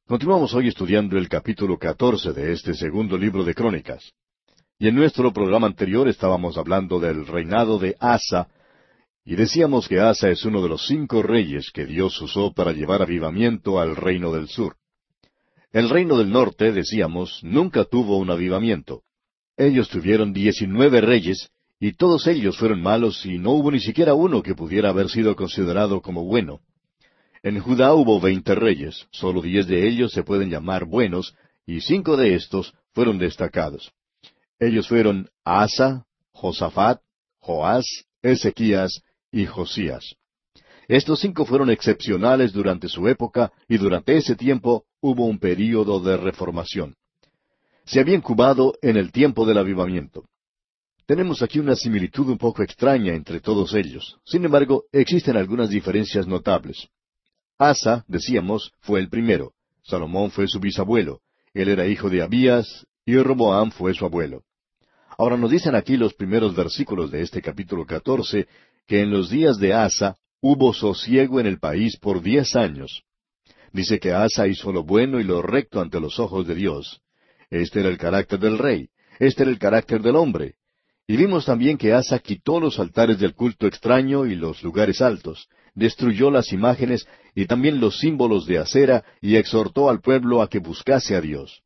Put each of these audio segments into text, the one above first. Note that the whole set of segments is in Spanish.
Continuamos hoy estudiando el capítulo 14 de este segundo libro de Crónicas. Y en nuestro programa anterior estábamos hablando del reinado de Asa, y decíamos que Asa es uno de los 5 reyes que Dios usó para llevar avivamiento al reino del sur. El reino del norte, decíamos, nunca tuvo un avivamiento. Ellos tuvieron 19 reyes, y todos ellos fueron malos, y no hubo ni siquiera uno que pudiera haber sido considerado como bueno. En Judá hubo 20 reyes, solo 10 de ellos se pueden llamar buenos, y 5 de estos fueron destacados. Ellos fueron Asa, Josafat, Joás, Ezequías y Josías. Estos 5 fueron excepcionales durante su época, y durante ese tiempo hubo un período de reformación. Se había incubado en el tiempo del avivamiento. Tenemos aquí una similitud un poco extraña entre todos ellos. Sin embargo, existen algunas diferencias notables. Asa, decíamos, fue el primero. Salomón fue su bisabuelo. Él era hijo de Abías, y Roboam fue su abuelo. Ahora nos dicen aquí los primeros versículos de este capítulo 14, que en los días de Asa hubo sosiego en el país por 10 años. Dice que Asa hizo lo bueno y lo recto ante los ojos de Dios. Este era el carácter del rey. Este era el carácter del hombre. Y vimos también que Asa quitó los altares del culto extraño y los lugares altos, destruyó las imágenes y también los símbolos de acera y exhortó al pueblo a que buscase a Dios.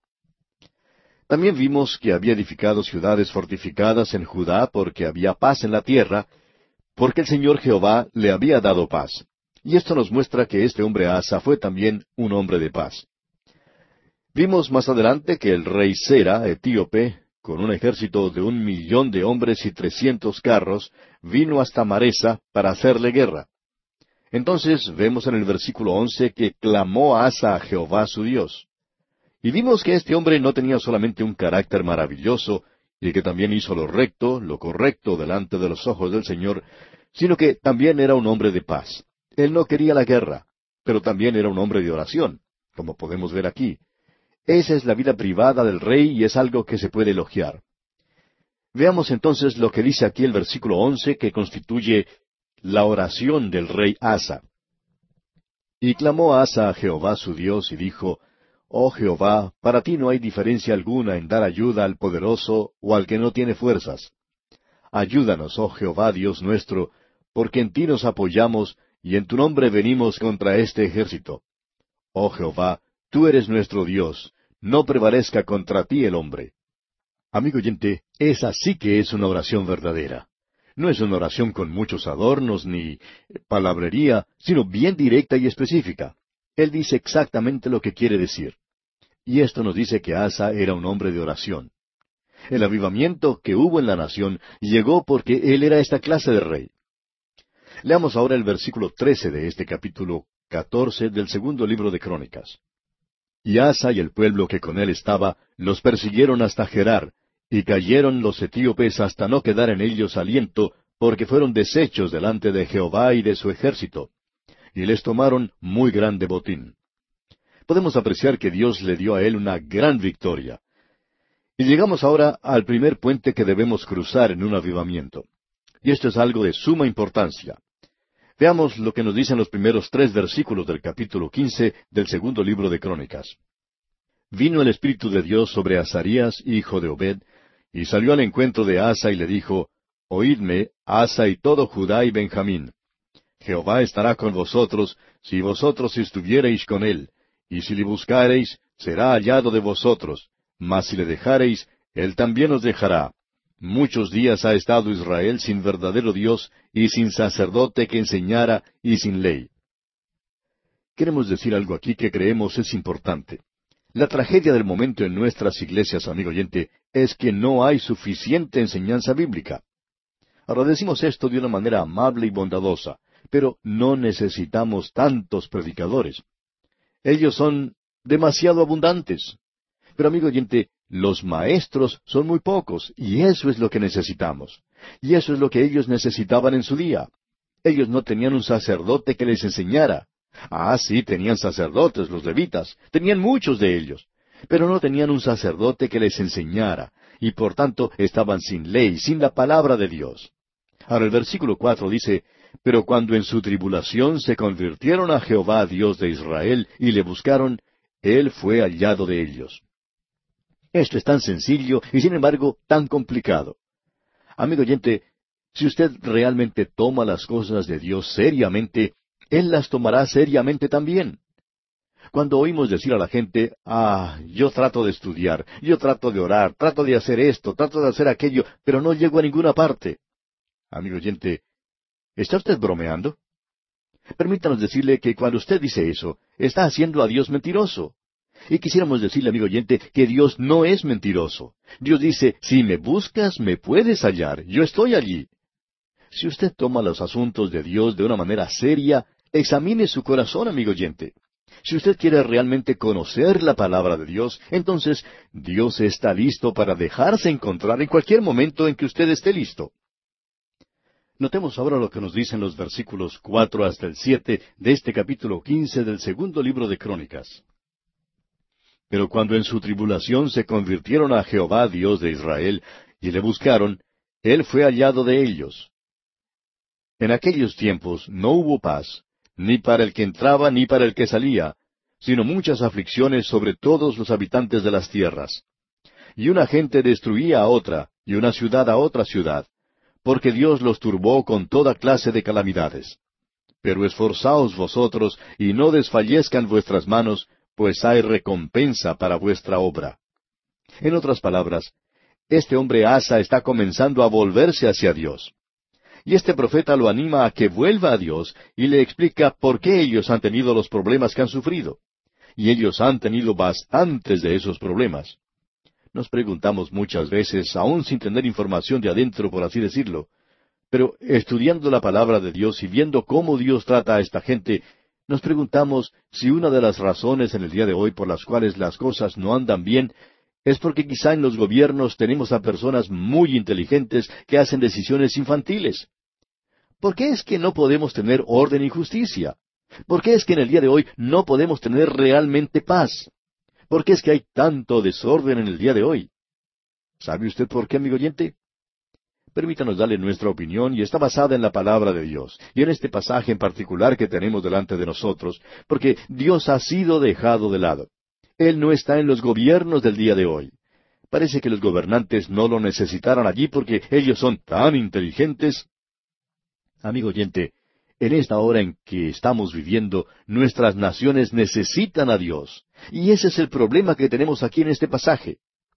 También vimos que había edificado ciudades fortificadas en Judá porque había paz en la tierra, porque el Señor Jehová le había dado paz. Y esto nos muestra que este hombre Asa fue también un hombre de paz. Vimos más adelante que el rey Sera, etíope, con un ejército de 1,000,000 de hombres y 300 carros, vino hasta Maresa para hacerle guerra. Entonces vemos en el versículo 11 que clamó Asa a Jehová su Dios. Y vimos que este hombre no tenía solamente un carácter maravilloso, y que también hizo lo recto, lo correcto delante de los ojos del Señor, sino que también era un hombre de paz. Él no quería la guerra, pero también era un hombre de oración, como podemos ver aquí. Esa es la vida privada del rey y es algo que se puede elogiar. Veamos entonces lo que dice aquí el versículo 11, que constituye la oración del rey Asa. Y clamó Asa a Jehová su Dios y dijo, Oh Jehová, para ti no hay diferencia alguna en dar ayuda al poderoso o al que no tiene fuerzas. Ayúdanos, oh Jehová Dios nuestro, porque en ti nos apoyamos y en tu nombre venimos contra este ejército. Oh Jehová, tú eres nuestro Dios, no prevalezca contra ti el hombre. Amigo oyente, esa sí que es una oración verdadera. No es una oración con muchos adornos ni palabrería, sino bien directa y específica. Él dice exactamente lo que quiere decir. Y esto nos dice que Asa era un hombre de oración. El avivamiento que hubo en la nación llegó porque él era esta clase de rey. Leamos ahora el versículo 13 de este capítulo 14 del segundo libro de Crónicas. Y Asa y el pueblo que con él estaba los persiguieron hasta Gerar, y cayeron los etíopes hasta no quedar en ellos aliento, porque fueron deshechos delante de Jehová y de su ejército. Y les tomaron muy grande botín. Podemos apreciar que Dios le dio a él una gran victoria. Y llegamos ahora al primer puente que debemos cruzar en un avivamiento. Y esto es algo de suma importancia. Veamos lo que nos dicen los primeros 3 versículos del capítulo 15 del segundo libro de Crónicas. Vino el Espíritu de Dios sobre Azarías, hijo de Obed, y salió al encuentro de Asa y le dijo, Oídme, Asa y todo Judá y Benjamín. Jehová estará con vosotros, si vosotros estuviereis con él, y si le buscareis, será hallado de vosotros, mas si le dejareis, él también os dejará. Muchos días ha estado Israel sin verdadero Dios, y sin sacerdote que enseñara, y sin ley. Queremos decir algo aquí que creemos es importante. La tragedia del momento en nuestras iglesias, amigo oyente, es que no hay suficiente enseñanza bíblica. Ahora decimos esto de una manera amable y bondadosa, pero no necesitamos tantos predicadores. Ellos son demasiado abundantes. Pero amigo oyente, los maestros son muy pocos, y eso es lo que necesitamos. Y eso es lo que ellos necesitaban en su día. Ellos no tenían un sacerdote que les enseñara. Ah, sí, tenían sacerdotes, los levitas, tenían muchos de ellos, pero no tenían un sacerdote que les enseñara, y por tanto estaban sin ley, sin la palabra de Dios. Ahora el versículo 4 dice, Pero cuando en su tribulación se convirtieron a Jehová Dios de Israel, y le buscaron, Él fue hallado de ellos. Esto es tan sencillo y sin embargo tan complicado. Amigo oyente, si usted realmente toma las cosas de Dios seriamente, Él las tomará seriamente también. Cuando oímos decir a la gente, yo trato de estudiar, yo trato de orar, trato de hacer esto, trato de hacer aquello, pero no llego a ninguna parte. Amigo oyente, ¿está usted bromeando? Permítanos decirle que cuando usted dice eso, está haciendo a Dios mentiroso. Y quisiéramos decirle, amigo oyente, que Dios no es mentiroso. Dios dice, si me buscas, me puedes hallar, yo estoy allí. Si usted toma los asuntos de Dios de una manera seria, examine su corazón, amigo oyente. Si usted quiere realmente conocer la palabra de Dios, entonces Dios está listo para dejarse encontrar en cualquier momento en que usted esté listo. Notemos ahora lo que nos dicen los versículos 4 hasta el 7 de este capítulo 15 del segundo libro de Crónicas. Pero cuando en su tribulación se convirtieron a Jehová, Dios de Israel, y le buscaron, Él fue hallado de ellos. En aquellos tiempos no hubo paz, ni para el que entraba ni para el que salía, sino muchas aflicciones sobre todos los habitantes de las tierras. Y una gente destruía a otra, y una ciudad a otra ciudad, porque Dios los turbó con toda clase de calamidades. Pero esforzaos vosotros, y no desfallezcan vuestras manos, pues hay recompensa para vuestra obra. En otras palabras, este hombre Asa está comenzando a volverse hacia Dios. Y este profeta lo anima a que vuelva a Dios y le explica por qué ellos han tenido los problemas que han sufrido. Y ellos han tenido bastantes de esos problemas. Nos preguntamos muchas veces, aún sin tener información de adentro, por así decirlo, pero estudiando la palabra de Dios y viendo cómo Dios trata a esta gente, nos preguntamos si una de las razones en el día de hoy por las cuales las cosas no andan bien es porque quizá en los gobiernos tenemos a personas muy inteligentes que hacen decisiones infantiles. ¿Por qué es que no podemos tener orden y justicia? ¿Por qué es que en el día de hoy no podemos tener realmente paz? ¿Por qué es que hay tanto desorden en el día de hoy? ¿Sabe usted por qué, amigo oyente? Permítanos darle nuestra opinión y está basada en la palabra de Dios, y en este pasaje en particular que tenemos delante de nosotros, porque Dios ha sido dejado de lado. Él no está en los gobiernos del día de hoy. Parece que los gobernantes no lo necesitaran allí porque ellos son tan inteligentes. Amigo oyente, en esta hora en que estamos viviendo, nuestras naciones necesitan a Dios, y ese es el problema que tenemos aquí en este pasaje.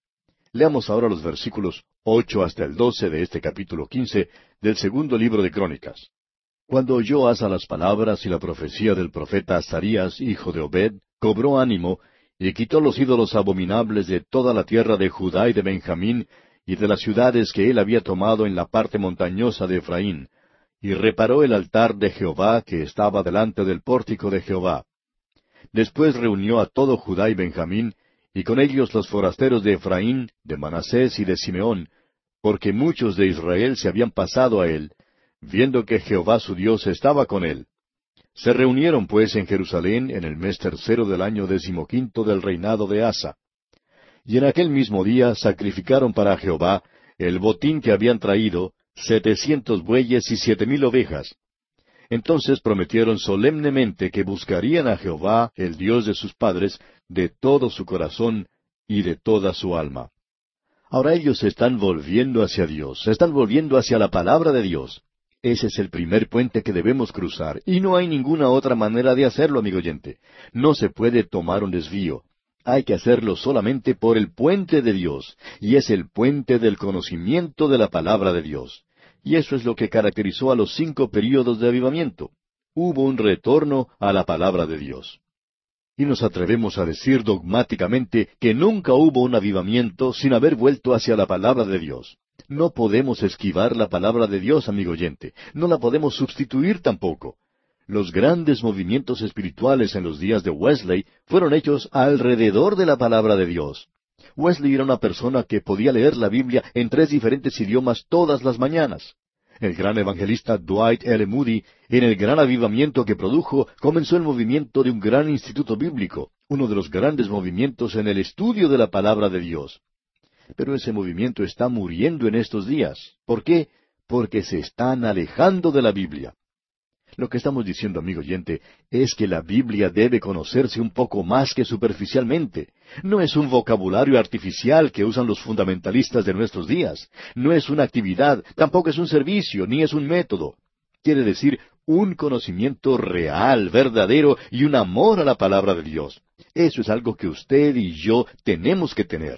Leamos ahora los versículos 8 hasta el 12 de este capítulo 15 del segundo libro de Crónicas. Cuando oyó Asa las palabras y la profecía del profeta Azarías, hijo de Obed, cobró ánimo, y quitó los ídolos abominables de toda la tierra de Judá y de Benjamín, y de las ciudades que él había tomado en la parte montañosa de Efraín, y reparó el altar de Jehová que estaba delante del pórtico de Jehová. Después reunió a todo Judá y Benjamín, y con ellos los forasteros de Efraín, de Manasés y de Simeón, porque muchos de Israel se habían pasado a él, viendo que Jehová su Dios estaba con él. Se reunieron pues en Jerusalén en el mes tercero del año 15 del reinado de Asa. Y en aquel mismo día sacrificaron para Jehová el botín que habían traído, 700 bueyes y 7,000 ovejas. Entonces prometieron solemnemente que buscarían a Jehová, el Dios de sus padres, de todo su corazón y de toda su alma. Ahora ellos se están volviendo hacia Dios, se están volviendo hacia la palabra de Dios. Ese es el primer puente que debemos cruzar, y no hay ninguna otra manera de hacerlo, amigo oyente. No se puede tomar un desvío. Hay que hacerlo solamente por el puente de Dios, y es el puente del conocimiento de la palabra de Dios. Y eso es lo que caracterizó a los 5 períodos de avivamiento. Hubo un retorno a la palabra de Dios. Y nos atrevemos a decir dogmáticamente que nunca hubo un avivamiento sin haber vuelto hacia la palabra de Dios. No podemos esquivar la palabra de Dios, amigo oyente. No la podemos sustituir tampoco. Los grandes movimientos espirituales en los días de Wesley fueron hechos alrededor de la palabra de Dios. Wesley era una persona que podía leer la Biblia en 3 diferentes idiomas todas las mañanas. El gran evangelista Dwight L. Moody, en el gran avivamiento que produjo, comenzó el movimiento de un gran instituto bíblico, uno de los grandes movimientos en el estudio de la palabra de Dios. Pero ese movimiento está muriendo en estos días. ¿Por qué? Porque se están alejando de la Biblia. Lo que estamos diciendo, amigo oyente, es que la Biblia debe conocerse un poco más que superficialmente. No es un vocabulario artificial que usan los fundamentalistas de nuestros días. No es una actividad, tampoco es un servicio, ni es un método. Quiere decir un conocimiento real, verdadero y un amor a la palabra de Dios. Eso es algo que usted y yo tenemos que tener.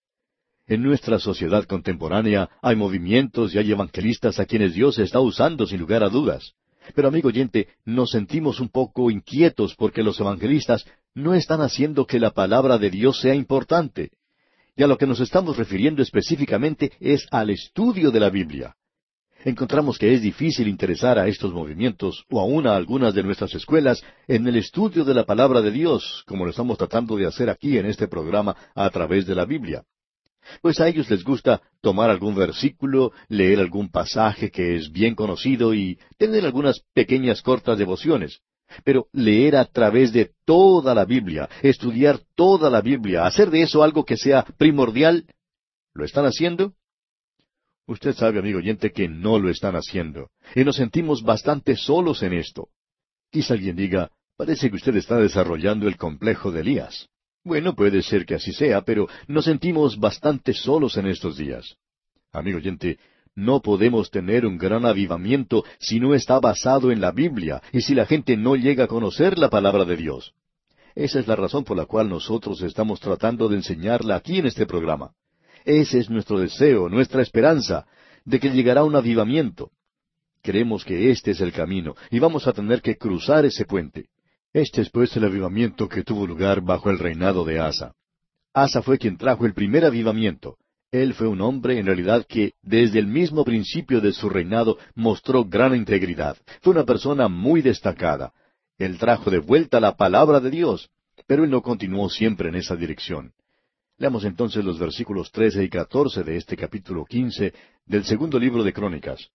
En nuestra sociedad contemporánea hay movimientos y hay evangelistas a quienes Dios está usando sin lugar a dudas. Pero, amigo oyente, nos sentimos un poco inquietos porque los evangelistas no están haciendo que la palabra de Dios sea importante. Y a lo que nos estamos refiriendo específicamente es al estudio de la Biblia. Encontramos que es difícil interesar a estos movimientos, o aún a algunas de nuestras escuelas, en el estudio de la palabra de Dios, como lo estamos tratando de hacer aquí en este programa a través de la Biblia. Pues a ellos les gusta tomar algún versículo, leer algún pasaje que es bien conocido y tener algunas pequeñas cortas devociones. Pero leer a través de toda la Biblia, estudiar toda la Biblia, hacer de eso algo que sea primordial, ¿lo están haciendo? Usted sabe, amigo oyente, que no lo están haciendo, y nos sentimos bastante solos en esto. Quizá alguien diga, parece que usted está desarrollando el complejo de Elías. Bueno, puede ser que así sea, pero nos sentimos bastante solos en estos días. Amigo oyente, no podemos tener un gran avivamiento si no está basado en la Biblia y si la gente no llega a conocer la palabra de Dios. Esa es la razón por la cual nosotros estamos tratando de enseñarla aquí en este programa. Ese es nuestro deseo, nuestra esperanza, de que llegará un avivamiento. Creemos que este es el camino y vamos a tener que cruzar ese puente. Este es pues el avivamiento que tuvo lugar bajo el reinado de Asa. Asa fue quien trajo el primer avivamiento. Él fue un hombre en realidad que desde el mismo principio de su reinado mostró gran integridad. Fue una persona muy destacada. Él trajo de vuelta la palabra de Dios, pero él no continuó siempre en esa dirección. Leamos entonces los versículos 13 y 14 de este capítulo 15 del segundo libro de Crónicas.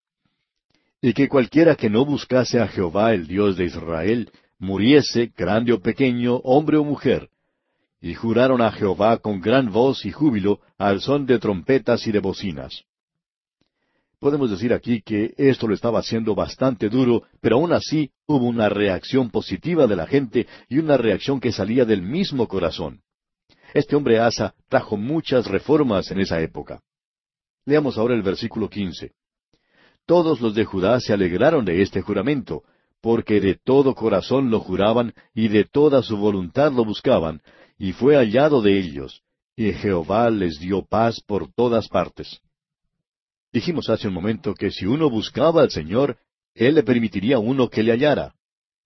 Y que cualquiera que no buscase a Jehová el Dios de Israel, muriese, grande o pequeño, hombre o mujer. Y juraron a Jehová con gran voz y júbilo, al son de trompetas y de bocinas. Podemos decir aquí que esto lo estaba haciendo bastante duro, pero aún así hubo una reacción positiva de la gente y una reacción que salía del mismo corazón. Este hombre Asa trajo muchas reformas en esa época. Leamos ahora el versículo 15. Todos los de Judá se alegraron de este juramento, porque de todo corazón lo juraban y de toda su voluntad lo buscaban, y fue hallado de ellos, y Jehová les dio paz por todas partes. Dijimos hace un momento que si uno buscaba al Señor, Él le permitiría a uno que le hallara.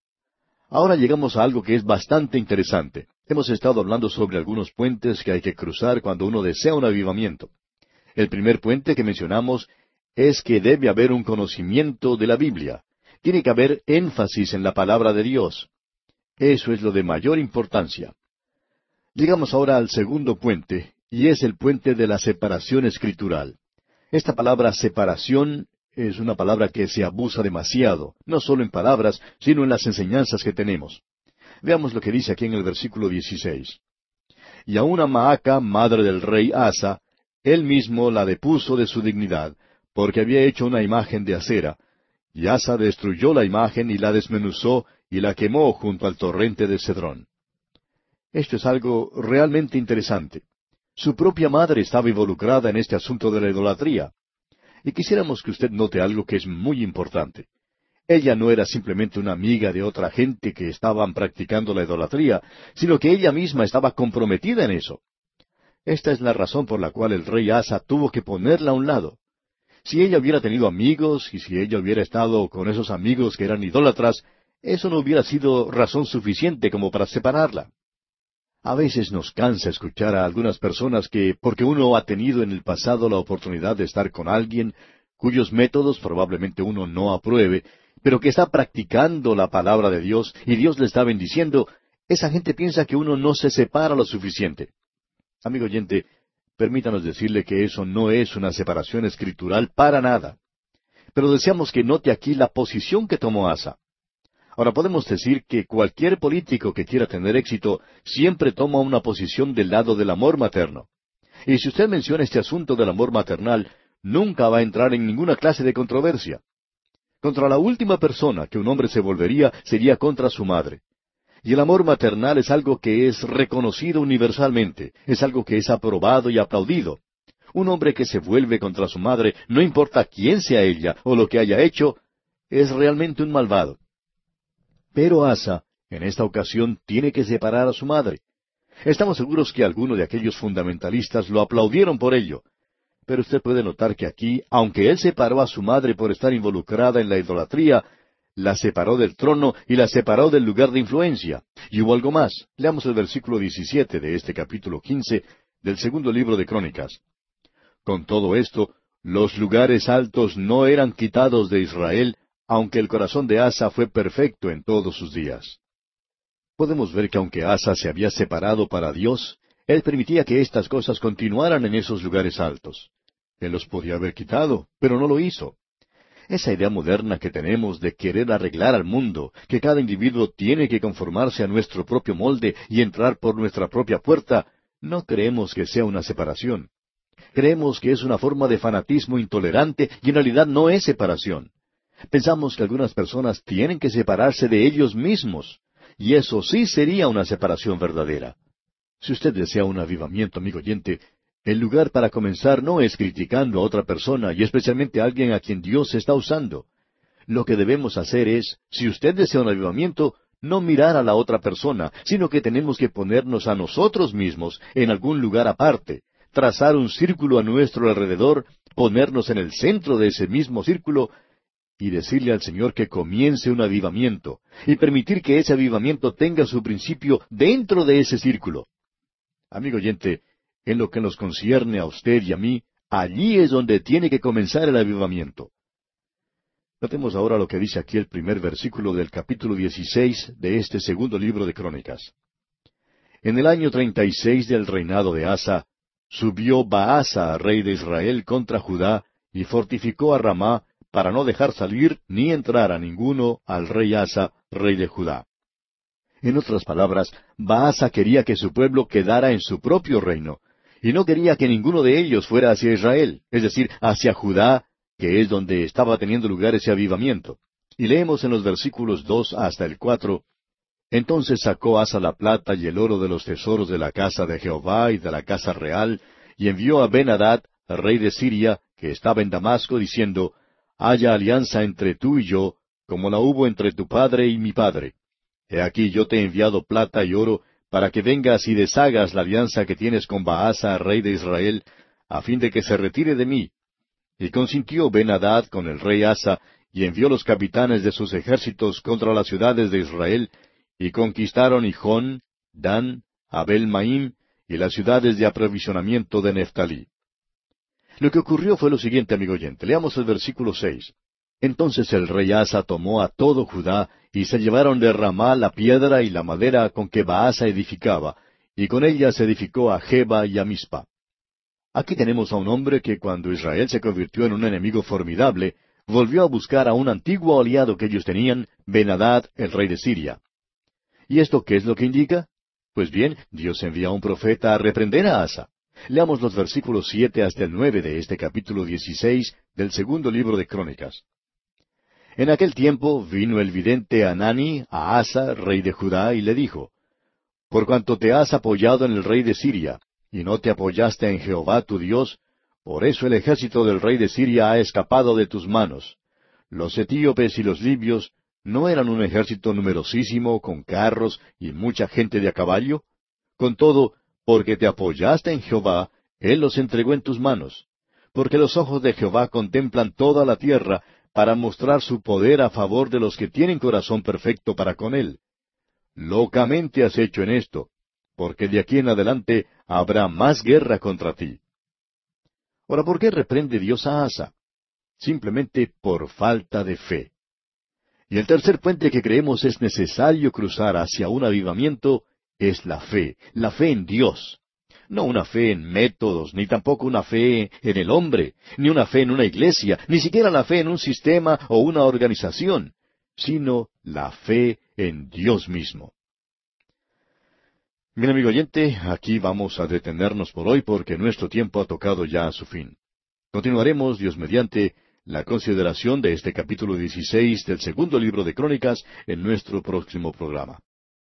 Ahora llegamos a algo que es bastante interesante. Hemos estado hablando sobre algunos puentes que hay que cruzar cuando uno desea un avivamiento. El primer puente que mencionamos es que debe haber un conocimiento de la Biblia. Tiene que haber énfasis en la palabra de Dios. Eso es lo de mayor importancia. Llegamos ahora al segundo puente, y es el puente de la separación escritural. Esta palabra separación es una palabra que se abusa demasiado, no solo en palabras, sino en las enseñanzas que tenemos. Veamos lo que dice aquí en el versículo 16. Y aun a Maaca, madre del rey Asa, él mismo la depuso de su dignidad, porque había hecho una imagen de acera, y Asa destruyó la imagen y la desmenuzó y la quemó junto al torrente de Cedrón. Esto es algo realmente interesante. Su propia madre estaba involucrada en este asunto de la idolatría. Y quisiéramos que usted note algo que es muy importante. Ella no era simplemente una amiga de otra gente que estaban practicando la idolatría, sino que ella misma estaba comprometida en eso. Esta es la razón por la cual el rey Asa tuvo que ponerla a un lado. Si ella hubiera tenido amigos, y si ella hubiera estado con esos amigos que eran idólatras, eso no hubiera sido razón suficiente como para separarla. A veces nos cansa escuchar a algunas personas que, porque uno ha tenido en el pasado la oportunidad de estar con alguien, cuyos métodos probablemente uno no apruebe, pero que está practicando la palabra de Dios y Dios le está bendiciendo, esa gente piensa que uno no se separa lo suficiente. Amigo oyente, permítanos decirle que eso no es una separación escritural para nada. Pero deseamos que note aquí la posición que tomó Asa. Ahora podemos decir que cualquier político que quiera tener éxito siempre toma una posición del lado del amor materno. Y si usted menciona este asunto del amor maternal, nunca va a entrar en ninguna clase de controversia. Contra la última persona que un hombre se volvería sería contra su madre. Y el amor maternal es algo que es reconocido universalmente, es algo que es aprobado y aplaudido. Un hombre que se vuelve contra su madre, no importa quién sea ella o lo que haya hecho, es realmente un malvado. Pero Asa, en esta ocasión, tiene que separar a su madre. Estamos seguros que algunos de aquellos fundamentalistas lo aplaudieron por ello. Pero usted puede notar que aquí, aunque él separó a su madre por estar involucrada en la idolatría, la separó del trono y la separó del lugar de influencia. Y hubo algo más. Leamos el versículo 17 de este capítulo 15 del segundo libro de Crónicas. Con todo esto, los lugares altos no eran quitados de Israel, aunque el corazón de Asa fue perfecto en todos sus días. Podemos ver que aunque Asa se había separado para Dios, él permitía que estas cosas continuaran en esos lugares altos. Él los podía haber quitado, pero no lo hizo. Esa idea moderna que tenemos de querer arreglar al mundo, que cada individuo tiene que conformarse a nuestro propio molde y entrar por nuestra propia puerta, no creemos que sea una separación. Creemos que es una forma de fanatismo intolerante y en realidad no es separación. Pensamos que algunas personas tienen que separarse de ellos mismos, y eso sí sería una separación verdadera. Si usted desea un avivamiento, amigo oyente, el lugar para comenzar no es criticando a otra persona, y especialmente a alguien a quien Dios está usando. Lo que debemos hacer es, si usted desea un avivamiento, no mirar a la otra persona, sino que tenemos que ponernos a nosotros mismos en algún lugar aparte, trazar un círculo a nuestro alrededor, ponernos en el centro de ese mismo círculo, y decirle al Señor que comience un avivamiento, y permitir que ese avivamiento tenga su principio dentro de ese círculo. Amigo oyente, en lo que nos concierne a usted y a mí, allí es donde tiene que comenzar el avivamiento. Notemos ahora lo que dice aquí el primer versículo del capítulo 16 de este segundo libro de Crónicas. En el año 36 del reinado de Asa, subió Baasa, rey de Israel, contra Judá, y fortificó a Ramá, para no dejar salir ni entrar a ninguno al rey Asa, rey de Judá. En otras palabras, Baasa quería que su pueblo quedara en su propio reino, y no quería que ninguno de ellos fuera hacia Israel, es decir, hacia Judá, que es donde estaba teniendo lugar ese avivamiento. Y leemos en los versículos 2 hasta el 4, Entonces sacó Asa la plata y el oro de los tesoros de la casa de Jehová y de la casa real, y envió a Ben-Hadad, rey de Siria, que estaba en Damasco, diciendo, Haya alianza entre tú y yo, como la hubo entre tu padre y mi padre. He aquí yo te he enviado plata y oro, para que vengas y deshagas la alianza que tienes con Baasa, rey de Israel, a fin de que se retire de mí. Y consintió Ben-Hadad con el rey Asa, y envió los capitanes de sus ejércitos contra las ciudades de Israel, y conquistaron Hijón, Dan, Abel-Maim, y las ciudades de aprovisionamiento de Neftalí. Lo que ocurrió fue lo siguiente, amigo oyente. Leamos el versículo 6. Entonces el rey Asa tomó a todo Judá, y se llevaron de Ramá la piedra y la madera con que Baasa edificaba, y con ella se edificó a Geba y a Mispa. Aquí tenemos a un hombre que cuando Israel se convirtió en un enemigo formidable, volvió a buscar a un antiguo aliado que ellos tenían, Ben-Hadad, el rey de Siria. ¿Y esto qué es lo que indica? Pues bien, Dios envía a un profeta a reprender a Asa. Leamos los versículos 7 hasta el 9 de este capítulo 16 del segundo libro de Crónicas. En aquel tiempo vino el vidente Hanani a Asa, rey de Judá, y le dijo, Por cuanto te has apoyado en el rey de Siria, y no te apoyaste en Jehová tu Dios, por eso el ejército del rey de Siria ha escapado de tus manos. Los etíopes y los libios ¿no eran un ejército numerosísimo, con carros y mucha gente de a caballo? Con todo, porque te apoyaste en Jehová, Él los entregó en tus manos. Porque los ojos de Jehová contemplan toda la tierra, para mostrar su poder a favor de los que tienen corazón perfecto para con Él. Locamente has hecho en esto, porque de aquí en adelante habrá más guerra contra ti. Ahora, ¿por qué reprende Dios a Asa? Simplemente por falta de fe. Y el tercer puente que creemos es necesario cruzar hacia un avivamiento es la fe en Dios. No una fe en métodos, ni tampoco una fe en el hombre, ni una fe en una iglesia, ni siquiera la fe en un sistema o una organización, sino la fe en Dios mismo. Bien, amigo oyente, aquí vamos a detenernos por hoy porque nuestro tiempo ha tocado ya a su fin. Continuaremos, Dios mediante, la consideración de este capítulo 16 del segundo libro de Crónicas en nuestro próximo programa.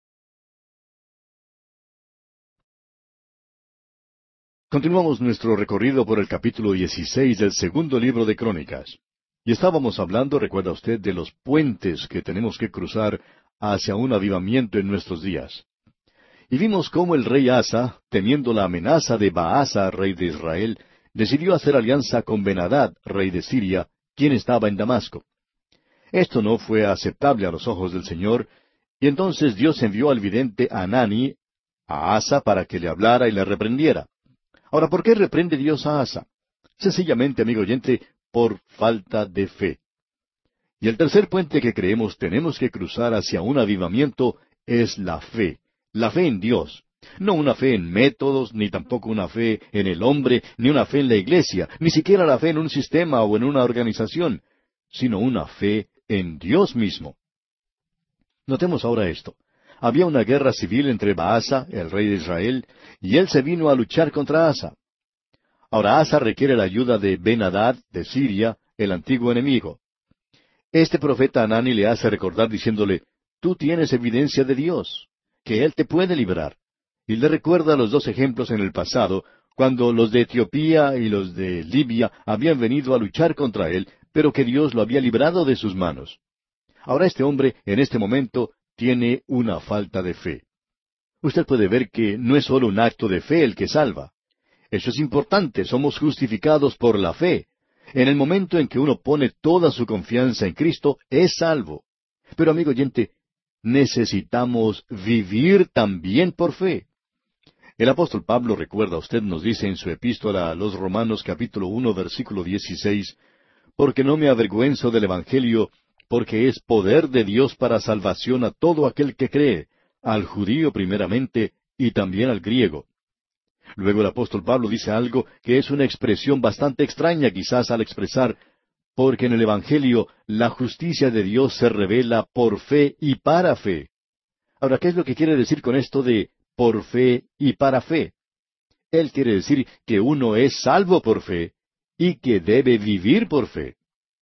Continuamos nuestro recorrido por el capítulo 16 del segundo libro de Crónicas. Y estábamos hablando, recuerda usted, de los puentes que tenemos que cruzar hacia un avivamiento en nuestros días. Y vimos cómo el rey Asa, temiendo la amenaza de Baasa, rey de Israel, decidió hacer alianza con Ben-Hadad, rey de Siria, quien estaba en Damasco. Esto no fue aceptable a los ojos del Señor, y entonces Dios envió al vidente Hanani a Asa para que le hablara y le reprendiera. Ahora, ¿por qué reprende Dios a Asa? Sencillamente, amigo oyente, por falta de fe. Y el tercer puente que creemos tenemos que cruzar hacia un avivamiento es la fe en Dios. No una fe en métodos, ni tampoco una fe en el hombre, ni una fe en la iglesia, ni siquiera la fe en un sistema o en una organización, sino una fe en Dios mismo. Notemos ahora esto. Había una guerra civil entre Baasa, el rey de Israel, y él se vino a luchar contra Asa. Ahora Asa requiere la ayuda de Ben-Hadad, de Siria, el antiguo enemigo. Este profeta Hanani le hace recordar diciéndole, tú tienes evidencia de Dios, que Él te puede librar. Y le recuerda los dos ejemplos en el pasado, cuando los de Etiopía y los de Libia habían venido a luchar contra él, pero que Dios lo había librado de sus manos. Ahora este hombre, en este momento, tiene una falta de fe. Usted puede ver que no es solo un acto de fe el que salva. Eso es importante, somos justificados por la fe. En el momento en que uno pone toda su confianza en Cristo, es salvo. Pero amigo oyente, necesitamos vivir también por fe. El apóstol Pablo, recuerda usted, nos dice en su epístola a los Romanos capítulo 1 versículo 16, porque no me avergüenzo del Evangelio, porque es poder de Dios para salvación a todo aquel que cree, al judío primeramente y también al griego. Luego el apóstol Pablo dice algo que es una expresión bastante extraña quizás al expresar, porque en el Evangelio la justicia de Dios se revela por fe y para fe. Ahora, ¿qué es lo que quiere decir con esto de por fe y para fe? Él quiere decir que uno es salvo por fe y que debe vivir por fe.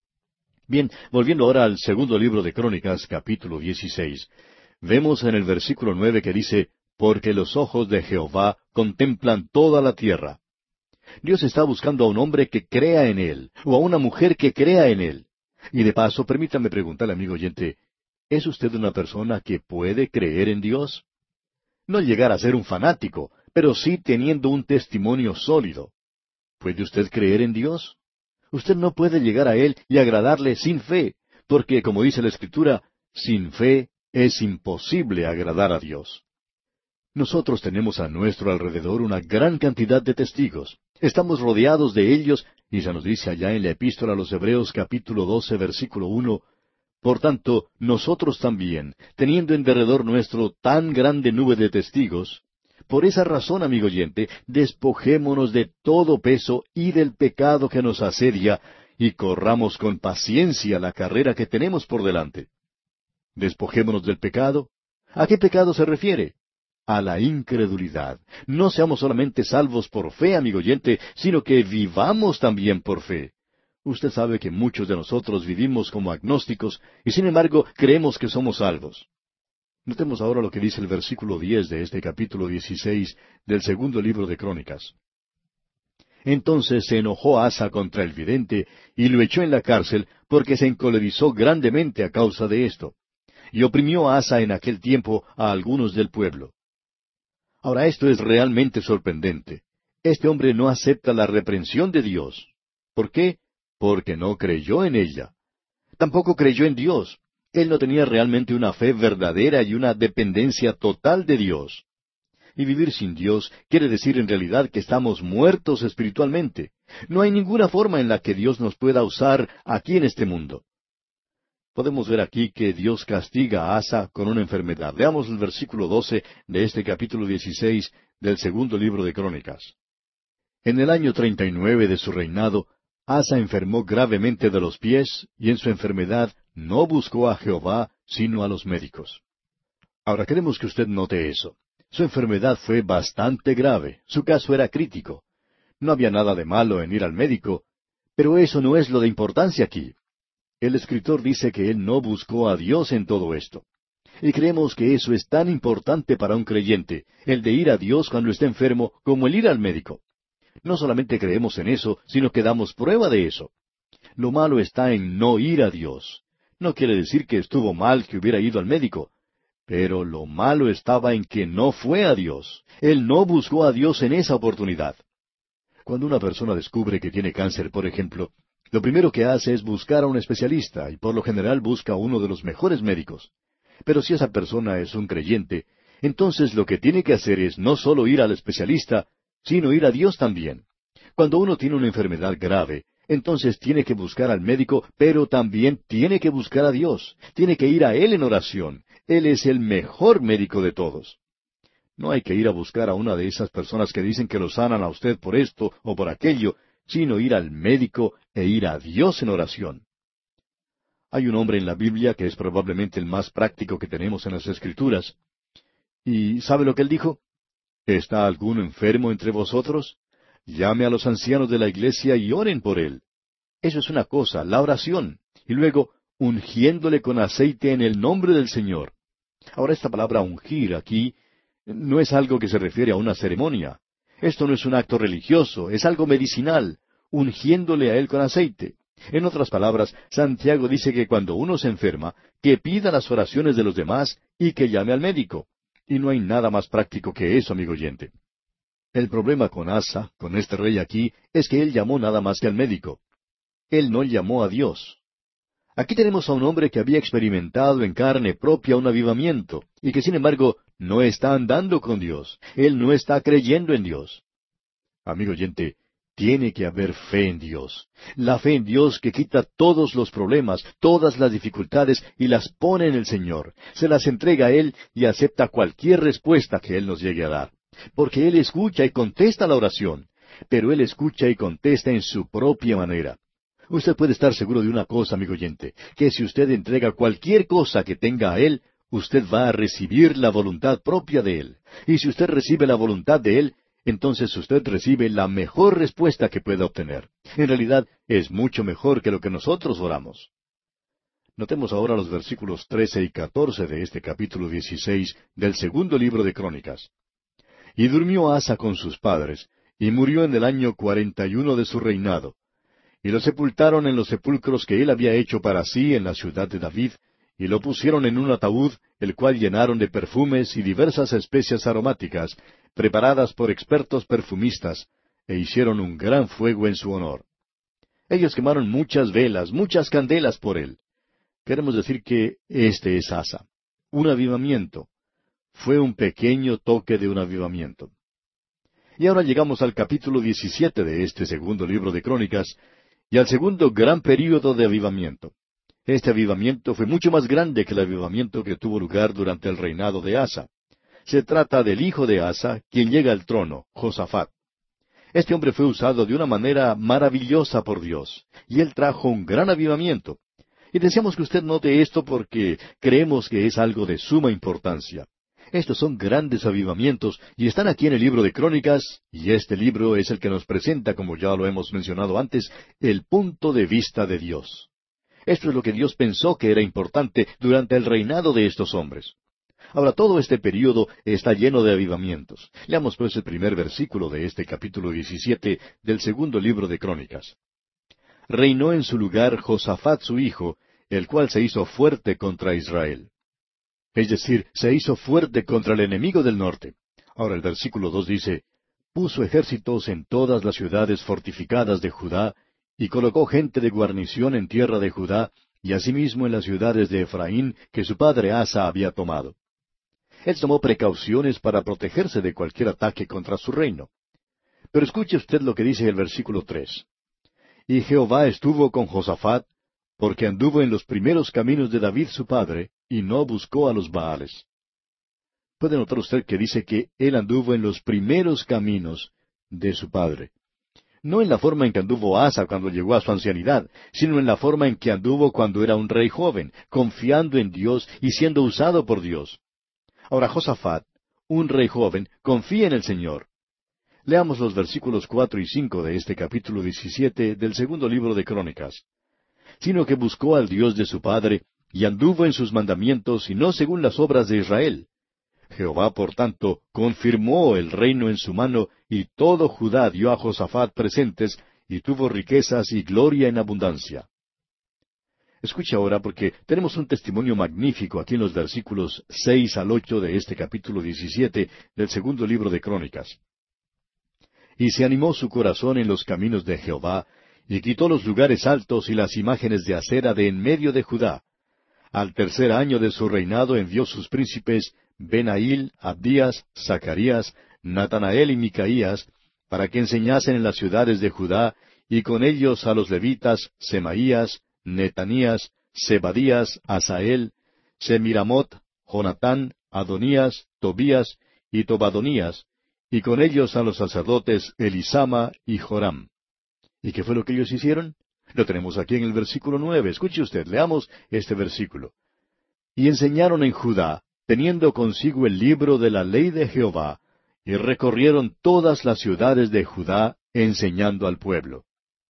Bien, volviendo ahora al segundo libro de Crónicas, capítulo 16, vemos en el versículo 9 que dice, porque los ojos de Jehová contemplan toda la tierra. Dios está buscando a un hombre que crea en Él, o a una mujer que crea en Él. Y de paso, permítame preguntarle, amigo oyente, ¿es usted una persona que puede creer en Dios? No llegar a ser un fanático, pero sí teniendo un testimonio sólido. ¿Puede usted creer en Dios? Usted no puede llegar a Él y agradarle sin fe, porque, como dice la Escritura, sin fe es imposible agradar a Dios. Nosotros tenemos a nuestro alrededor una gran cantidad de testigos. Estamos rodeados de ellos, y se nos dice allá en la Epístola a los Hebreos capítulo 12, versículo 1, por tanto, nosotros también, teniendo en derredor nuestro tan grande nube de testigos, por esa razón, amigo oyente, despojémonos de todo peso y del pecado que nos asedia, y corramos con paciencia la carrera que tenemos por delante. Despojémonos del pecado. ¿A qué pecado se refiere? A la incredulidad. No seamos solamente salvos por fe, amigo oyente, sino que vivamos también por fe. Usted sabe que muchos de nosotros vivimos como agnósticos y sin embargo creemos que somos salvos. Notemos ahora lo que dice el versículo 10 de este capítulo 16 del segundo libro de Crónicas. Entonces se enojó Asa contra el vidente y lo echó en la cárcel porque se encolerizó grandemente a causa de esto. Y oprimió a Asa en aquel tiempo a algunos del pueblo. Ahora esto es realmente sorprendente. Este hombre no acepta la reprensión de Dios. ¿Por qué? Porque no creyó en ella. Tampoco creyó en Dios. Él no tenía realmente una fe verdadera y una dependencia total de Dios. Y vivir sin Dios quiere decir en realidad que estamos muertos espiritualmente. No hay ninguna forma en la que Dios nos pueda usar aquí en este mundo. Podemos ver aquí que Dios castiga a Asa con una enfermedad. Veamos el versículo 12 de este capítulo 16 del segundo libro de Crónicas. En el año 39 de su reinado, Asa enfermó gravemente de los pies, y en su enfermedad no buscó a Jehová, sino a los médicos. Ahora queremos que usted note eso. Su enfermedad fue bastante grave, su caso era crítico. No había nada de malo en ir al médico, Pero eso no es lo de importancia aquí. El escritor dice que él no buscó a Dios en todo esto. Y creemos que eso es tan importante para un creyente, el de ir a Dios cuando está enfermo, como el ir al médico. No solamente creemos en eso, sino que damos prueba de eso. Lo malo está en no ir a Dios. No quiere decir que estuvo mal que hubiera ido al médico, pero lo malo estaba en que no fue a Dios. Él no buscó a Dios en esa oportunidad. Cuando una persona descubre que tiene cáncer, por ejemplo, lo primero que hace es buscar a un especialista, y por lo general busca a uno de los mejores médicos. Pero si esa persona es un creyente, entonces lo que tiene que hacer es no solo ir al especialista, sino ir a Dios también. Cuando uno tiene una enfermedad grave, entonces tiene que buscar al médico, pero también tiene que buscar a Dios. Tiene que ir a Él en oración. Él es el mejor médico de todos. No hay que ir a buscar a una de esas personas que dicen que lo sanan a usted por esto o por aquello, sino ir al médico e ir a Dios en oración. Hay un hombre en la Biblia que es probablemente el más práctico que tenemos en las Escrituras. ¿Y sabe lo que él dijo? ¿Está alguno enfermo entre vosotros? Llame a los ancianos de la iglesia y oren por él. Eso es una cosa, la oración. Y luego, ungiéndole con aceite en el nombre del Señor. Ahora, esta palabra ungir aquí no es algo que se refiere a una ceremonia. Esto no es un acto religioso, es algo medicinal, ungiéndole a él con aceite. En otras palabras, Santiago dice que cuando uno se enferma, que pida las oraciones de los demás y que llame al médico. Y no hay nada más práctico que eso, amigo oyente. El problema con Asa, con este rey aquí, es que él llamó nada más que al médico. Él no llamó a Dios. Aquí tenemos a un hombre que había experimentado en carne propia un avivamiento, y que sin embargo no está andando con Dios. Él no está creyendo en Dios. Amigo oyente, tiene que haber fe en Dios. La fe en Dios que quita todos los problemas, todas las dificultades y las pone en el Señor. Se las entrega a Él y acepta cualquier respuesta que Él nos llegue a dar. Porque Él escucha y contesta la oración. Pero Él escucha y contesta en su propia manera. Usted puede estar seguro de una cosa, amigo oyente, que si usted entrega cualquier cosa que tenga a Él, usted va a recibir la voluntad propia de Él. Y si usted recibe la voluntad de Él, entonces usted recibe la mejor respuesta que pueda obtener. En realidad, es mucho mejor que lo que nosotros oramos. Notemos ahora los versículos 13 y 14 de este capítulo 16 del segundo libro de Crónicas. Y durmió Asa con sus padres, y murió en el año 41 de su reinado. Y lo sepultaron en los sepulcros que él había hecho para sí en la ciudad de David, y lo pusieron en un ataúd, el cual llenaron de perfumes y diversas especias aromáticas, preparadas por expertos perfumistas, e hicieron un gran fuego en su honor. Ellos quemaron muchas velas, muchas candelas por él. Queremos decir que este es Asa. Un avivamiento. Fue un pequeño toque de un avivamiento. Y ahora llegamos al capítulo 17 de este segundo libro de Crónicas, y al segundo gran período de avivamiento. Este avivamiento fue mucho más grande que el avivamiento que tuvo lugar durante el reinado de Asa. Se trata del hijo de Asa, quien llega al trono, Josafat. Este hombre fue usado de una manera maravillosa por Dios, y él trajo un gran avivamiento. Y deseamos que usted note esto porque creemos que es algo de suma importancia. Estos son grandes avivamientos y están aquí en el libro de Crónicas, y este libro es el que nos presenta, como ya lo hemos mencionado antes, el punto de vista de Dios. Esto es lo que Dios pensó que era importante durante el reinado de estos hombres. Ahora, todo este período está lleno de avivamientos. Leamos pues el primer versículo de este capítulo 17 del segundo libro de Crónicas. Reinó en su lugar Josafat su hijo, el cual se hizo fuerte contra Israel. Es decir, se hizo fuerte contra el enemigo del norte. Ahora el versículo 2 dice, puso ejércitos en todas las ciudades fortificadas de Judá, y colocó gente de guarnición en tierra de Judá, y asimismo en las ciudades de Efraín, que su padre Asa había tomado. Él tomó precauciones para protegerse de cualquier ataque contra su reino. Pero escuche usted lo que dice el versículo 3. Y Jehová estuvo con Josafat, porque anduvo en los primeros caminos de David su padre, y no buscó a los Baales. Puede notar usted que dice que él anduvo en los primeros caminos de su padre. No en la forma en que anduvo Asa cuando llegó a su ancianidad, sino en la forma en que anduvo cuando era un rey joven, confiando en Dios y siendo usado por Dios. Ahora Josafat, un rey joven, confía en el Señor. Leamos los versículos 4 y 5 de este capítulo 17 del segundo libro de Crónicas. Sino que buscó al Dios de su padre, y anduvo en sus mandamientos, y no según las obras de Israel. Jehová, por tanto, confirmó el reino en su mano, y todo Judá dio a Josafat presentes, y tuvo riquezas y gloria en abundancia. Escuche ahora, porque tenemos un testimonio magnífico aquí en los versículos 6 al 8 de este capítulo 17 del segundo libro de Crónicas. Y se animó su corazón en los caminos de Jehová, y quitó los lugares altos y las imágenes de acera de en medio de Judá. Al tercer año de su reinado envió sus príncipes Benail, Abdías, Zacarías, Natanael y Micaías, para que enseñasen en las ciudades de Judá, y con ellos a los levitas Semaías, Netanías, Zebadías, Asael, Semiramot, Jonatán, Adonías, Tobías y Tobadonías, y con ellos a los sacerdotes Elisama y Joram. ¿Y qué fue lo que ellos hicieron? Lo tenemos aquí en el versículo 9. Escuche usted, leamos este versículo. Y enseñaron en Judá, teniendo consigo el libro de la ley de Jehová, y recorrieron todas las ciudades de Judá, enseñando al pueblo.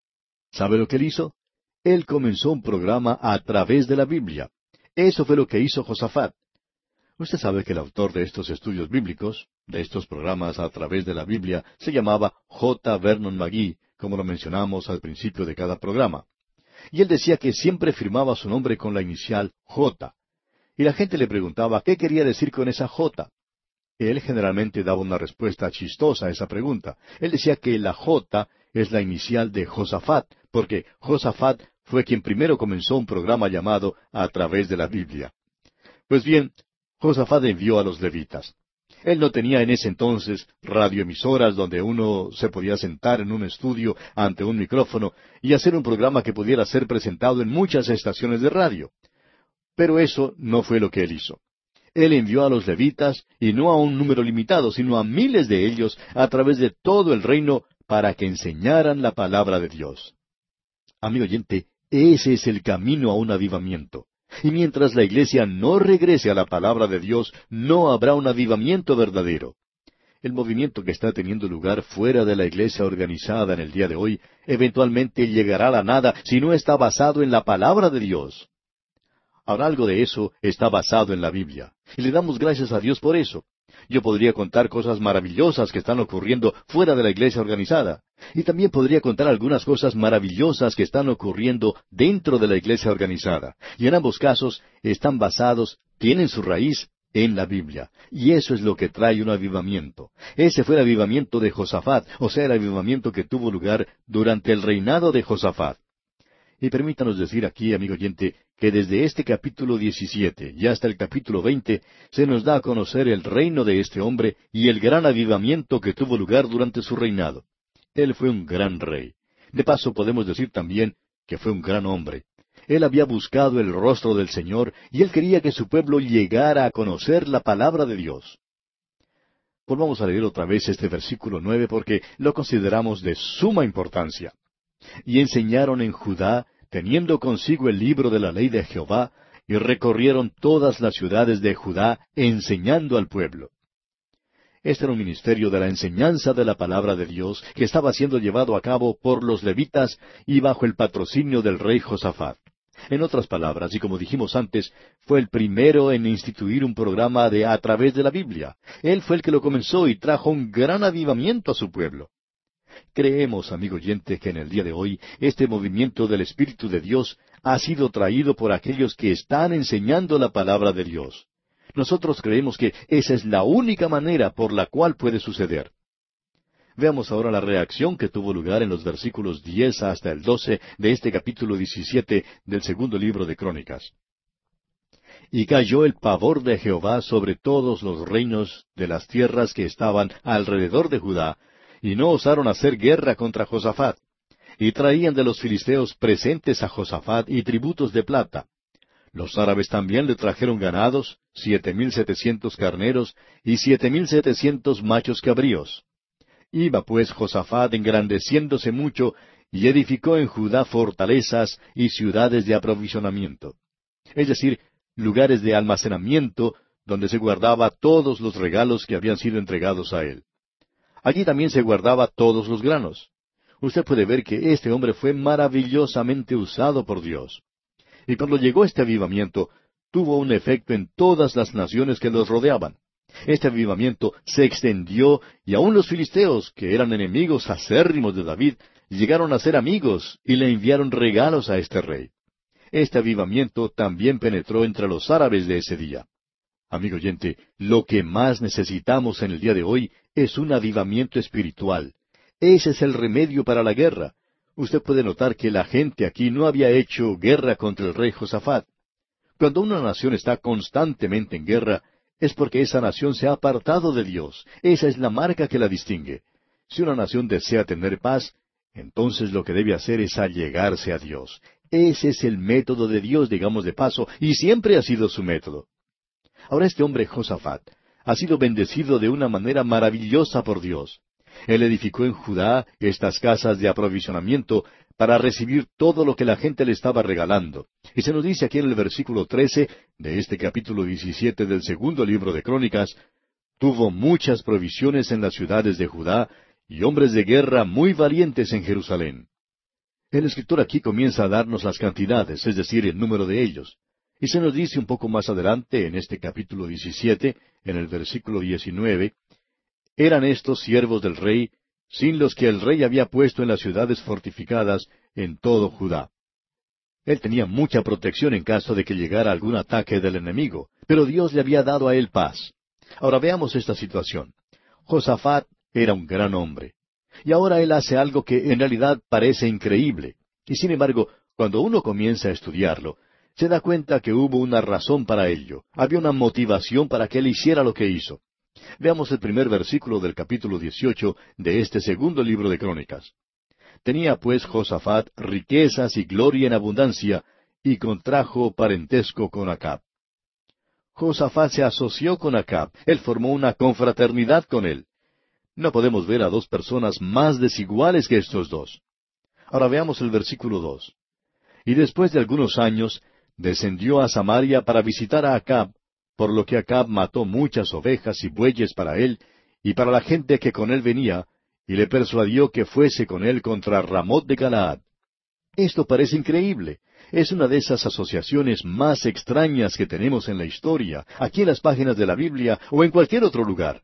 ¿Sabe lo que él hizo? Él comenzó un programa a través de la Biblia. Eso fue lo que hizo Josafat. Usted sabe que el autor de estos estudios bíblicos, de estos programas a través de la Biblia, se llamaba J. Vernon McGee, como lo mencionamos al principio de cada programa. Y él decía que siempre firmaba su nombre con la inicial J. Y la gente le preguntaba qué quería decir con esa J. Él generalmente daba una respuesta chistosa a esa pregunta. Él decía que la J es la inicial de Josafat, porque Josafat fue quien primero comenzó un programa llamado A través de la Biblia. Pues bien, Josafat envió a los levitas. Él no tenía en ese entonces radioemisoras donde uno se podía sentar en un estudio ante un micrófono y hacer un programa que pudiera ser presentado en muchas estaciones de radio. Pero eso no fue lo que él hizo. Él envió a los levitas, y no a un número limitado, sino a miles de ellos, a través de todo el reino, para que enseñaran la palabra de Dios. Amigo oyente, ese es el camino a un avivamiento. Y mientras la iglesia no regrese a la palabra de Dios, no habrá un avivamiento verdadero. El movimiento que está teniendo lugar fuera de la iglesia organizada en el día de hoy, eventualmente llegará a la nada si no está basado en la palabra de Dios. Ahora, algo de eso está basado en la Biblia, y le damos gracias a Dios por eso. Yo podría contar cosas maravillosas que están ocurriendo fuera de la iglesia organizada, y también podría contar algunas cosas maravillosas que están ocurriendo dentro de la iglesia organizada, y en ambos casos están basados, tienen su raíz en la Biblia, y eso es lo que trae un avivamiento. Ese fue el avivamiento de Josafat, o sea, el avivamiento que tuvo lugar durante el reinado de Josafat. Y permítanos decir aquí, amigo oyente, que desde este capítulo 17 y hasta el capítulo 20 se nos da a conocer el reino de este hombre y el gran avivamiento que tuvo lugar durante su reinado. Él fue un gran rey. De paso podemos decir también que fue un gran hombre. Él había buscado el rostro del Señor y él quería que su pueblo llegara a conocer la palabra de Dios. Volvamos a leer otra vez este versículo 9 porque lo consideramos de suma importancia. Y enseñaron en Judá, teniendo consigo el libro de la ley de Jehová, y recorrieron todas las ciudades de Judá, enseñando al pueblo. Este era un ministerio de la enseñanza de la palabra de Dios, que estaba siendo llevado a cabo por los levitas y bajo el patrocinio del rey Josafat. En otras palabras, y como dijimos antes, fue el primero en instituir un programa de A través de la Biblia. Él fue el que lo comenzó y trajo un gran avivamiento a su pueblo. Creemos, amigo oyente, que en el día de hoy este movimiento del Espíritu de Dios ha sido traído por aquellos que están enseñando la palabra de Dios. Nosotros creemos que esa es la única manera por la cual puede suceder. Veamos ahora la reacción que tuvo lugar en los versículos 10 hasta el 12 de este capítulo 17 del segundo libro de Crónicas. Y cayó el pavor de Jehová sobre todos los reinos de las tierras que estaban alrededor de Judá, y no osaron hacer guerra contra Josafat. Y traían de los filisteos presentes a Josafat y tributos de plata. Los árabes también le trajeron ganados, 7,700 carneros y 7,700 machos cabríos. Iba pues Josafat engrandeciéndose mucho, y edificó en Judá fortalezas y ciudades de aprovisionamiento. Es decir, lugares de almacenamiento donde se guardaba todos los regalos que habían sido entregados a él. Allí también se guardaba todos los granos. Usted puede ver que este hombre fue maravillosamente usado por Dios. Y cuando llegó este avivamiento, tuvo un efecto en todas las naciones que los rodeaban. Este avivamiento se extendió y aun los filisteos, que eran enemigos acérrimos de David, llegaron a ser amigos y le enviaron regalos a este rey. Este avivamiento también penetró entre los árabes de ese día. Amigo oyente, lo que más necesitamos en el día de hoy es un avivamiento espiritual. Ese es el remedio para la guerra. Usted puede notar que la gente aquí no había hecho guerra contra el rey Josafat. Cuando una nación está constantemente en guerra, es porque esa nación se ha apartado de Dios. Esa es la marca que la distingue. Si una nación desea tener paz, entonces lo que debe hacer es allegarse a Dios. Ese es el método de Dios, digamos de paso, y siempre ha sido su método. Ahora este hombre Josafat ha sido bendecido de una manera maravillosa por Dios. Él edificó en Judá estas casas de aprovisionamiento para recibir todo lo que la gente le estaba regalando. Y se nos dice aquí en el versículo 13 de este capítulo 17 del segundo libro de Crónicas, tuvo muchas provisiones en las ciudades de Judá y hombres de guerra muy valientes en Jerusalén. El escritor aquí comienza a darnos las cantidades, es decir, el número de ellos. Y se nos dice un poco más adelante, en este capítulo 17, en el versículo 19, eran estos siervos del rey, sin los que el rey había puesto en las ciudades fortificadas en todo Judá. Él tenía mucha protección en caso de que llegara algún ataque del enemigo, pero Dios le había dado a él paz. Ahora veamos esta situación. Josafat era un gran hombre. Y ahora él hace algo que en realidad parece increíble. Y sin embargo, cuando uno comienza a estudiarlo, se da cuenta que hubo una razón para ello. Había una motivación para que él hiciera lo que hizo. Veamos el primer versículo del capítulo 18 de este segundo libro de Crónicas. Tenía pues Josafat riquezas y gloria en abundancia, y contrajo parentesco con Acab. Josafat se asoció con Acab. Él formó una confraternidad con él. No podemos ver a dos personas más desiguales que estos dos. Ahora veamos el versículo 2. Y después de algunos años, descendió a Samaria para visitar a Acab, por lo que Acab mató muchas ovejas y bueyes para él, y para la gente que con él venía, y le persuadió que fuese con él contra Ramot de Galaad. Esto parece increíble. Es una de esas asociaciones más extrañas que tenemos en la historia, aquí en las páginas de la Biblia o en cualquier otro lugar.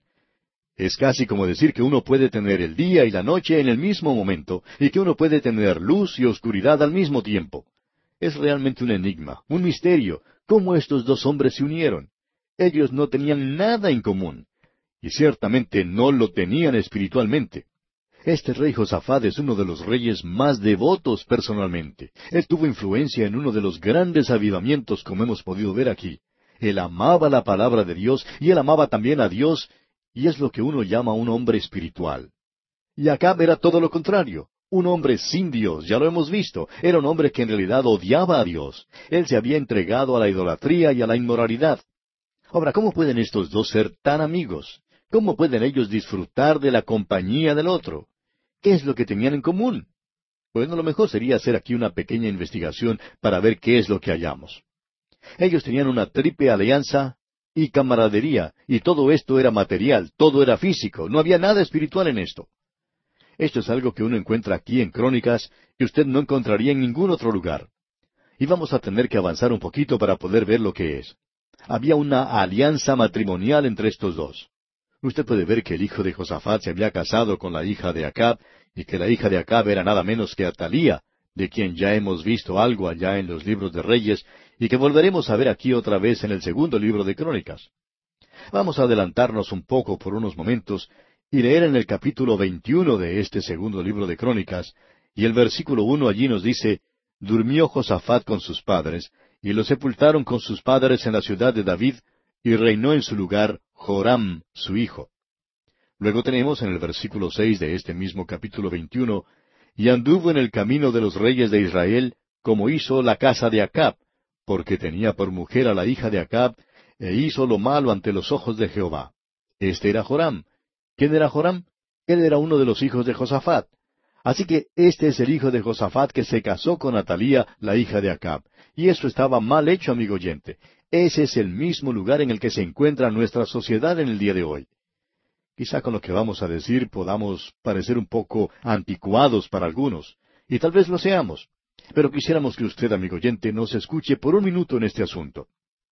Es casi como decir que uno puede tener el día y la noche en el mismo momento, y que uno puede tener luz y oscuridad al mismo tiempo. Es realmente un enigma, un misterio, cómo estos dos hombres se unieron. Ellos no tenían nada en común, y ciertamente no lo tenían espiritualmente. Este rey Josafat es uno de los reyes más devotos personalmente. Él tuvo influencia en uno de los grandes avivamientos, como hemos podido ver aquí. Él amaba la palabra de Dios, y él amaba también a Dios, y es lo que uno llama un hombre espiritual. Y Acab era todo lo contrario. Un hombre sin Dios, ya lo hemos visto. Era un hombre que en realidad odiaba a Dios. Él se había entregado a la idolatría y a la inmoralidad. Ahora, ¿cómo pueden estos dos ser tan amigos? ¿Cómo pueden ellos disfrutar de la compañía del otro? ¿Qué es lo que tenían en común? Bueno, lo mejor sería hacer aquí una pequeña investigación para ver qué es lo que hallamos. Ellos tenían una triple alianza y camaradería, y todo esto era material, todo era físico, no había nada espiritual en esto. Esto es algo que uno encuentra aquí en Crónicas que usted no encontraría en ningún otro lugar. Y vamos a tener que avanzar un poquito para poder ver lo que es. Había una alianza matrimonial entre estos dos. Usted puede ver que el hijo de Josafat se había casado con la hija de Acab, y que la hija de Acab era nada menos que Atalía, de quien ya hemos visto algo allá en los libros de Reyes, y que volveremos a ver aquí otra vez en el segundo libro de Crónicas. Vamos a adelantarnos un poco por unos momentos y leer en el capítulo 21 de este segundo libro de Crónicas, y el versículo 1 allí nos dice, «Durmió Josafat con sus padres, y lo sepultaron con sus padres en la ciudad de David, y reinó en su lugar Joram, su hijo». Luego tenemos en el versículo 6 de este mismo capítulo 21, «Y anduvo en el camino de los reyes de Israel, como hizo la casa de Acab, porque tenía por mujer a la hija de Acab, e hizo lo malo ante los ojos de Jehová». Este era Joram. ¿Quién era Joram? Él era uno de los hijos de Josafat. Así que este es el hijo de Josafat que se casó con Atalía, la hija de Acab. Y eso estaba mal hecho, amigo oyente. Ese es el mismo lugar en el que se encuentra nuestra sociedad en el día de hoy. Quizá con lo que vamos a decir podamos parecer un poco anticuados para algunos, y tal vez lo seamos. Pero quisiéramos que usted, amigo oyente, nos escuche por un minuto en este asunto.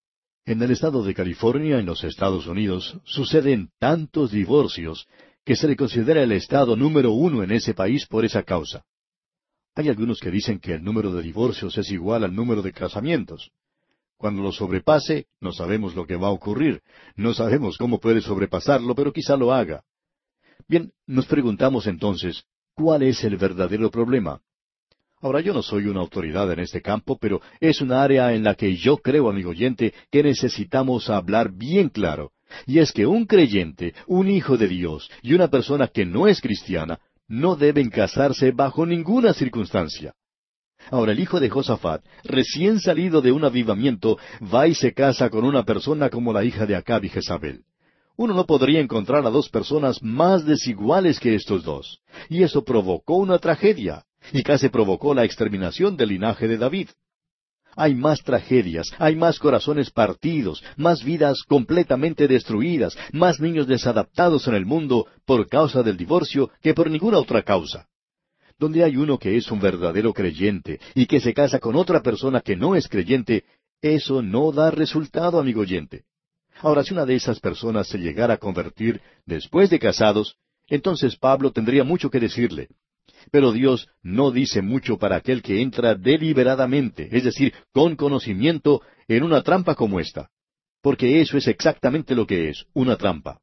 En el estado de California, en los Estados Unidos, suceden tantos divorcios que se le considera el estado número uno en ese país por esa causa. Hay algunos que dicen que el número de divorcios es igual al número de casamientos. Cuando lo sobrepase, no sabemos lo que va a ocurrir, no sabemos cómo puede sobrepasarlo, pero quizá lo haga. Bien, nos preguntamos entonces, ¿cuál es el verdadero problema? Ahora, yo no soy una autoridad en este campo, pero es una área en la que yo creo, amigo oyente, que necesitamos hablar bien claro. Y es que un creyente, un hijo de Dios y una persona que no es cristiana, no deben casarse bajo ninguna circunstancia. Ahora, el hijo de Josafat, recién salido de un avivamiento, va y se casa con una persona como la hija de Acab y Jezabel. Uno no podría encontrar a dos personas más desiguales que estos dos. Y eso provocó una tragedia, y casi provocó la exterminación del linaje de David. Hay más tragedias, hay más corazones partidos, más vidas completamente destruidas, más niños desadaptados en el mundo por causa del divorcio que por ninguna otra causa. Donde hay uno que es un verdadero creyente y que se casa con otra persona que no es creyente, eso no da resultado, amigo oyente. Ahora, si una de esas personas se llegara a convertir después de casados, entonces Pablo tendría mucho que decirle. Pero Dios no dice mucho para aquel que entra deliberadamente, es decir, con conocimiento, en una trampa como esta. Porque eso es exactamente lo que es, una trampa.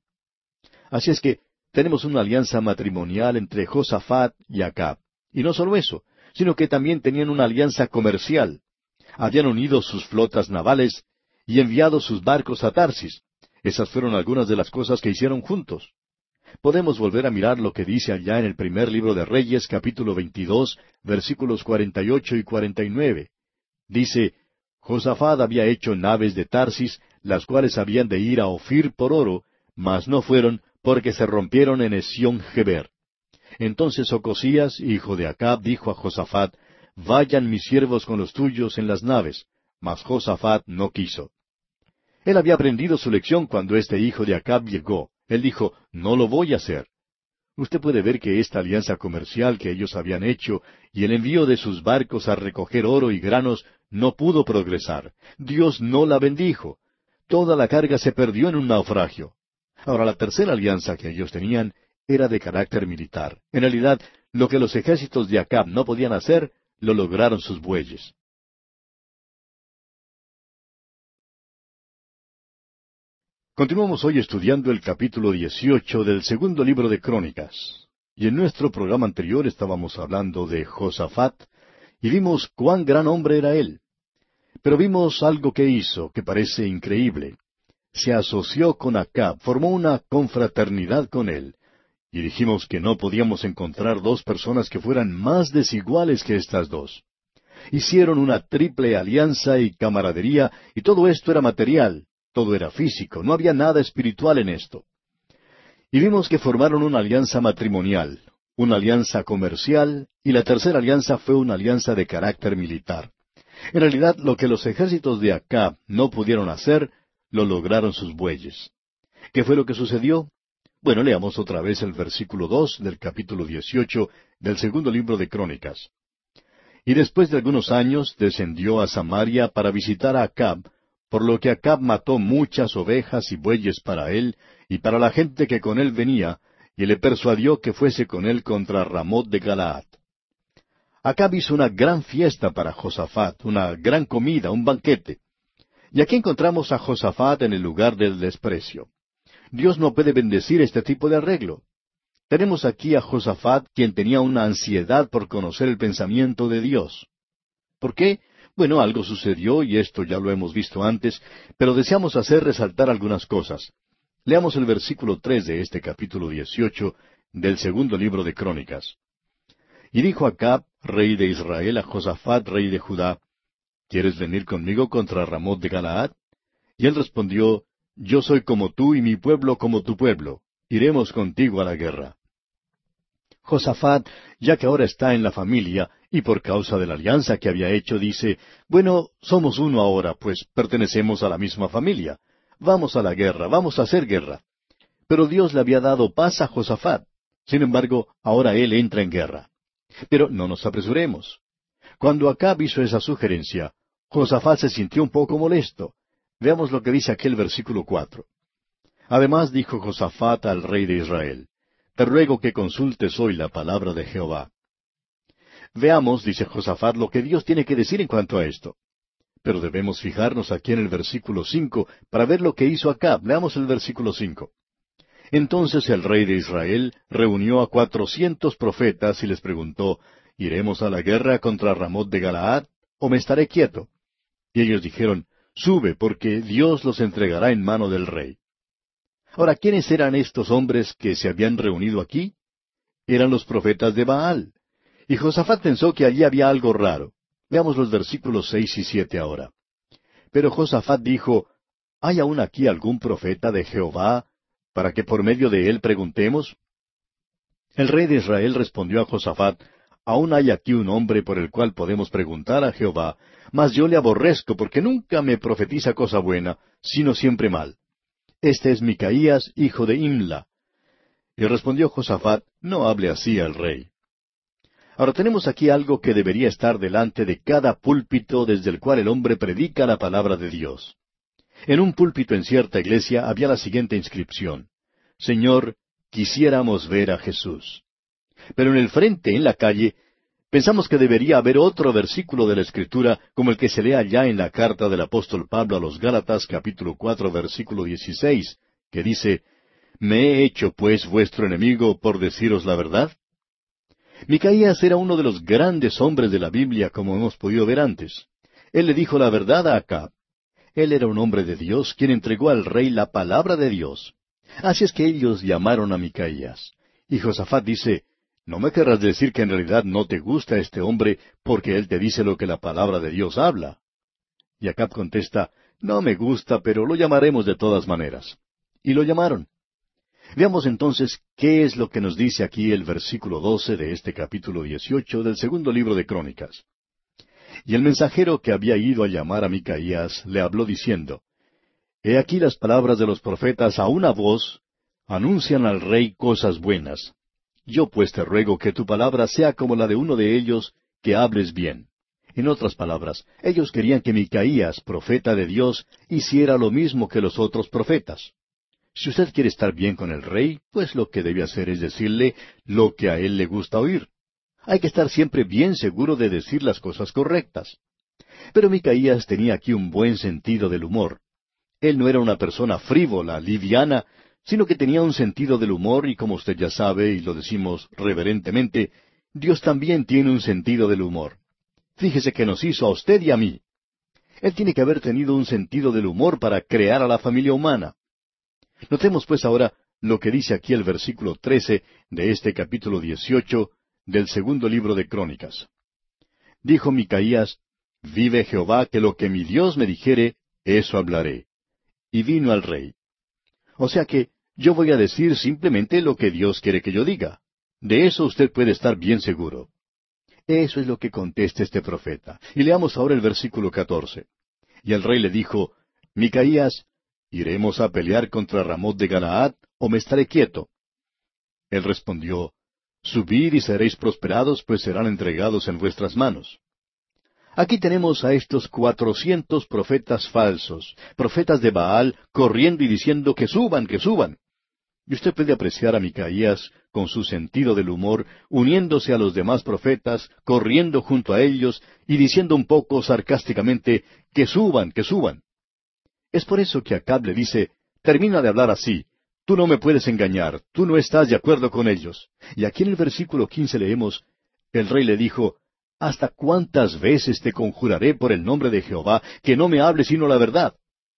Así es que tenemos una alianza matrimonial entre Josafat y Acab. Y no solo eso, sino que también tenían una alianza comercial. Habían unido sus flotas navales y enviado sus barcos a Tarsis. Esas fueron algunas de las cosas que hicieron juntos. Podemos volver a mirar lo que dice allá en el primer libro de Reyes, capítulo 22, versículos 48 y 49. Dice, Josafat había hecho naves de Tarsis, las cuales habían de ir a Ofir por oro, mas no fueron, porque se rompieron en Esión-Geber. Entonces Ocosías, hijo de Acab, dijo a Josafat, Vayan mis siervos con los tuyos en las naves. Mas Josafat no quiso. Él había aprendido su lección cuando este hijo de Acab llegó. Él dijo, no lo voy a hacer. Usted puede ver que esta alianza comercial que ellos habían hecho y el envío de sus barcos a recoger oro y granos no pudo progresar. Dios no la bendijo. Toda la carga se perdió en un naufragio. Ahora, la tercera alianza que ellos tenían era de carácter militar. En realidad, lo que los ejércitos de Acab no podían hacer, lo lograron sus bueyes. Continuamos hoy estudiando el capítulo 18 del segundo libro de Crónicas. Y en nuestro programa anterior estábamos hablando de Josafat, y vimos cuán gran hombre era él. Pero vimos algo que hizo, que parece increíble. Se asoció con Acab, formó una confraternidad con él. Y dijimos que no podíamos encontrar dos personas que fueran más desiguales que estas dos. Hicieron una triple alianza y camaradería, y todo esto era material, todo era físico, no había nada espiritual en esto. Y vimos que formaron una alianza matrimonial, una alianza comercial, y la tercera alianza fue una alianza de carácter militar. En realidad, lo que los ejércitos de Acab no pudieron hacer, lo lograron sus bueyes. ¿Qué fue lo que sucedió? Bueno, leamos otra vez el versículo 2 del capítulo 18 del segundo libro de Crónicas. Y después de algunos años descendió a Samaria para visitar a Acab, por lo que Acab mató muchas ovejas y bueyes para él y para la gente que con él venía, y le persuadió que fuese con él contra Ramot de Galaad. Acab hizo una gran fiesta para Josafat, una gran comida, un banquete. Y aquí encontramos a Josafat en el lugar del desprecio. Dios no puede bendecir este tipo de arreglo. Tenemos aquí a Josafat, quien tenía una ansiedad por conocer el pensamiento de Dios. ¿Por qué? Bueno, algo sucedió y esto ya lo hemos visto antes, pero deseamos hacer resaltar algunas cosas. Leamos el versículo 3 de este capítulo 18 del segundo libro de Crónicas. Y dijo Acab, rey de Israel, a Josafat, rey de Judá, ¿quieres venir conmigo contra Ramot de Galaad? Y él respondió, Yo soy como tú y mi pueblo como tu pueblo. Iremos contigo a la guerra. Josafat, ya que ahora está en la familia, y por causa de la alianza que había hecho, dice, bueno, somos uno ahora, pues pertenecemos a la misma familia. Vamos a la guerra, vamos a hacer guerra. Pero Dios le había dado paz a Josafat. Sin embargo, ahora él entra en guerra. Pero no nos apresuremos. Cuando Acab hizo esa sugerencia, Josafat se sintió un poco molesto. Veamos lo que dice aquel versículo 4. Además dijo Josafat al rey de Israel, te ruego que consultes hoy la palabra de Jehová. Veamos, dice Josafat, lo que Dios tiene que decir en cuanto a esto. Pero debemos fijarnos aquí en el versículo 5 para ver lo que hizo Acab. Leamos el versículo 5. Entonces el rey de Israel reunió a 400 profetas y les preguntó, ¿iremos a la guerra contra Ramot de Galaad, o me estaré quieto? Y ellos dijeron, sube, porque Dios los entregará en mano del rey. Ahora, ¿quiénes eran estos hombres que se habían reunido aquí? Eran los profetas de Baal. Y Josafat pensó que allí había algo raro. Veamos los versículos 6 y 7 ahora. Pero Josafat dijo, ¿hay aún aquí algún profeta de Jehová, para que por medio de él preguntemos? El rey de Israel respondió a Josafat, aún hay aquí un hombre por el cual podemos preguntar a Jehová, mas yo le aborrezco porque nunca me profetiza cosa buena, sino siempre mal. Este es Micaías, hijo de Imla. Y respondió Josafat, no hable así al rey. Ahora tenemos aquí algo que debería estar delante de cada púlpito desde el cual el hombre predica la palabra de Dios. En un púlpito en cierta iglesia había la siguiente inscripción, Señor, quisiéramos ver a Jesús. Pero en el frente, en la calle, pensamos que debería haber otro versículo de la Escritura como el que se lee allá en la carta del apóstol Pablo a los Gálatas, capítulo 4, versículo 16, que dice, ¿me he hecho pues vuestro enemigo por deciros la verdad? Micaías era uno de los grandes hombres de la Biblia, como hemos podido ver antes. Él le dijo la verdad a Acab. Él era un hombre de Dios, quien entregó al rey la palabra de Dios. Así es que ellos llamaron a Micaías. Y Josafat dice, ¿no me querrás decir que en realidad no te gusta este hombre porque él te dice lo que la palabra de Dios habla? Y Acab contesta, no me gusta, pero lo llamaremos de todas maneras. Y lo llamaron. Veamos entonces qué es lo que nos dice aquí el versículo 12 de este capítulo 18 del segundo libro de Crónicas. Y el mensajero que había ido a llamar a Micaías le habló diciendo, He aquí las palabras de los profetas a una voz, anuncian al rey cosas buenas. Yo pues te ruego que tu palabra sea como la de uno de ellos, que hables bien. En otras palabras, ellos querían que Micaías, profeta de Dios, hiciera lo mismo que los otros profetas. Si usted quiere estar bien con el rey, pues lo que debe hacer es decirle lo que a él le gusta oír. Hay que estar siempre bien seguro de decir las cosas correctas. Pero Micaías tenía aquí un buen sentido del humor. Él no era una persona frívola, liviana, sino que tenía un sentido del humor y como usted ya sabe, y lo decimos reverentemente, Dios también tiene un sentido del humor. Fíjese que nos hizo a usted y a mí. Él tiene que haber tenido un sentido del humor para crear a la familia humana. Notemos pues ahora lo que dice aquí el versículo 13 de este capítulo 18 del segundo libro de Crónicas. Dijo Micaías, Vive Jehová que lo que mi Dios me dijere, eso hablaré. Y vino al rey. O sea que yo voy a decir simplemente lo que Dios quiere que yo diga. De eso usted puede estar bien seguro. Eso es lo que contesta este profeta. Y leamos ahora el versículo 14. Y el rey le dijo, Micaías, ¿iremos a pelear contra Ramot de Galaad, o me estaré quieto? Él respondió, Subid y seréis prosperados, pues serán entregados en vuestras manos. Aquí tenemos a estos 400 profetas falsos, profetas de Baal, corriendo y diciendo que suban, que suban. Y usted puede apreciar a Micaías, con su sentido del humor, uniéndose a los demás profetas, corriendo junto a ellos y diciendo un poco sarcásticamente, que suban, que suban. Es por eso que Acab le dice, termina de hablar así, tú no me puedes engañar, tú no estás de acuerdo con ellos. Y aquí en el versículo 15 leemos, el rey le dijo, ¿hasta cuántas veces te conjuraré por el nombre de Jehová que no me hables sino la verdad?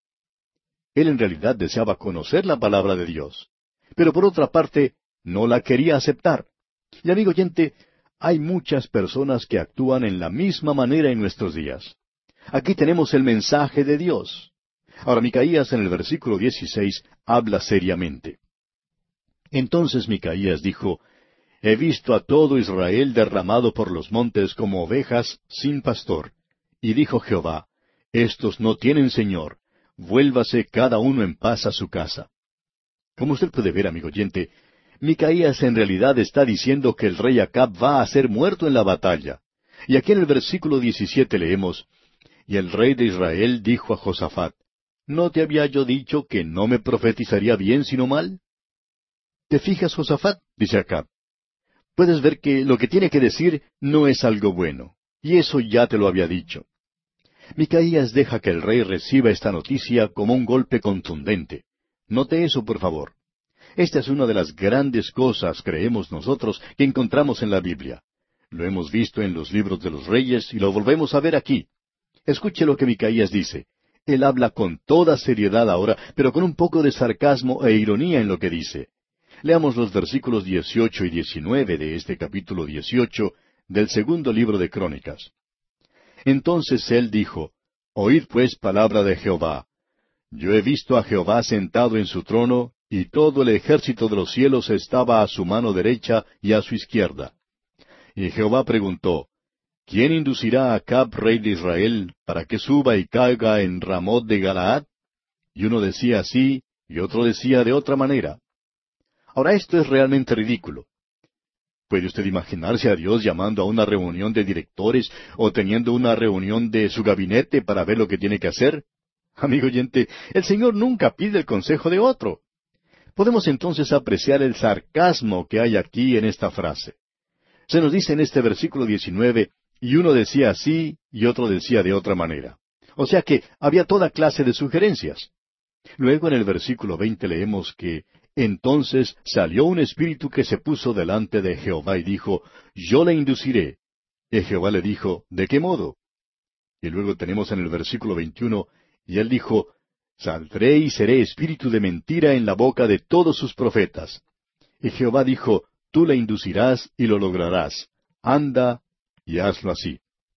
Él en realidad deseaba conocer la palabra de Dios, pero por otra parte no la quería aceptar. Y amigo oyente, hay muchas personas que actúan en la misma manera en nuestros días. Aquí tenemos el mensaje de Dios. Ahora Micaías en el versículo 16 habla seriamente. Entonces Micaías dijo, He visto a todo Israel derramado por los montes como ovejas sin pastor. Y dijo Jehová, Estos no tienen señor, vuélvase cada uno en paz a su casa. Como usted puede ver, amigo oyente, Micaías en realidad está diciendo que el rey Acab va a ser muerto en la batalla. Y aquí en el versículo 17 leemos, y el rey de Israel dijo a Josafat, ¿no te había yo dicho que no me profetizaría bien sino mal? ¿Te fijas, Josafat? Dice Acab. Puedes ver que lo que tiene que decir no es algo bueno. Y eso ya te lo había dicho. Micaías deja que el rey reciba esta noticia como un golpe contundente. Note eso, por favor. Esta es una de las grandes cosas, creemos nosotros, que encontramos en la Biblia. Lo hemos visto en los libros de los reyes y lo volvemos a ver aquí. Escuche lo que Micaías dice. Él habla con toda seriedad ahora, pero con un poco de sarcasmo e ironía en lo que dice. Leamos los versículos 18 y 19 de este capítulo 18 del segundo libro de Crónicas. Entonces él dijo, Oíd pues palabra de Jehová. Yo he visto a Jehová sentado en su trono, y todo el ejército de los cielos estaba a su mano derecha y a su izquierda. Y Jehová preguntó, ¿quién inducirá a Acab, rey de Israel, para que suba y caiga en Ramot de Galaad? Y uno decía así, y otro decía de otra manera. Ahora esto es realmente ridículo. ¿Puede usted imaginarse a Dios llamando a una reunión de directores o teniendo una reunión de su gabinete para ver lo que tiene que hacer? Amigo oyente, el Señor nunca pide el consejo de otro. Podemos entonces apreciar el sarcasmo que hay aquí en esta frase. Se nos dice en este versículo 19, y uno decía así y otro decía de otra manera. O sea que había toda clase de sugerencias. Luego en el versículo 20 leemos que entonces salió un espíritu que se puso delante de Jehová y dijo, yo le induciré. Y Jehová le dijo, ¿de qué modo? Y luego tenemos en el versículo 21, y él dijo, saldré y seré espíritu de mentira en la boca de todos sus profetas. Y Jehová dijo, tú le inducirás y lo lograrás. Anda y hazlo así.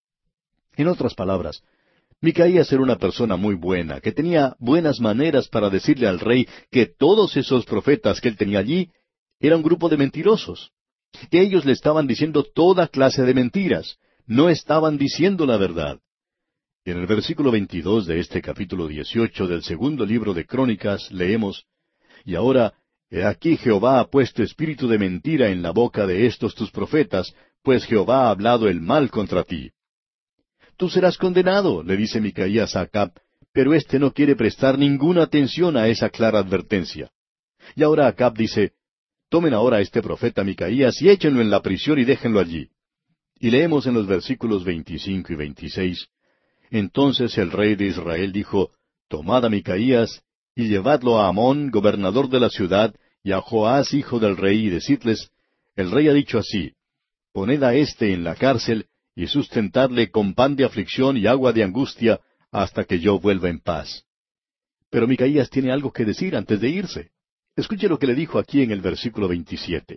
En otras palabras, Micaías era una persona muy buena, que tenía buenas maneras para decirle al rey que todos esos profetas que él tenía allí eran un grupo de mentirosos, que ellos le estaban diciendo toda clase de mentiras, no estaban diciendo la verdad. Y en el versículo 22 de este capítulo 18 del segundo libro de Crónicas leemos, y ahora, he aquí Jehová ha puesto espíritu de mentira en la boca de estos tus profetas, pues Jehová ha hablado el mal contra ti. Tú serás condenado, le dice Micaías a Acab, pero éste no quiere prestar ninguna atención a esa clara advertencia. Y ahora Acab dice, tomen ahora a este profeta Micaías y échenlo en la prisión y déjenlo allí. Y leemos en los versículos 25 y 26, entonces el rey de Israel dijo, tomad a Micaías y llevadlo a Amón, gobernador de la ciudad, y a Joás, hijo del rey, y decidles, el rey ha dicho así, poned a éste en la cárcel, y sustentadle con pan de aflicción y agua de angustia, hasta que yo vuelva en paz. Pero Micaías tiene algo que decir antes de irse. Escuche lo que le dijo aquí en el versículo 27.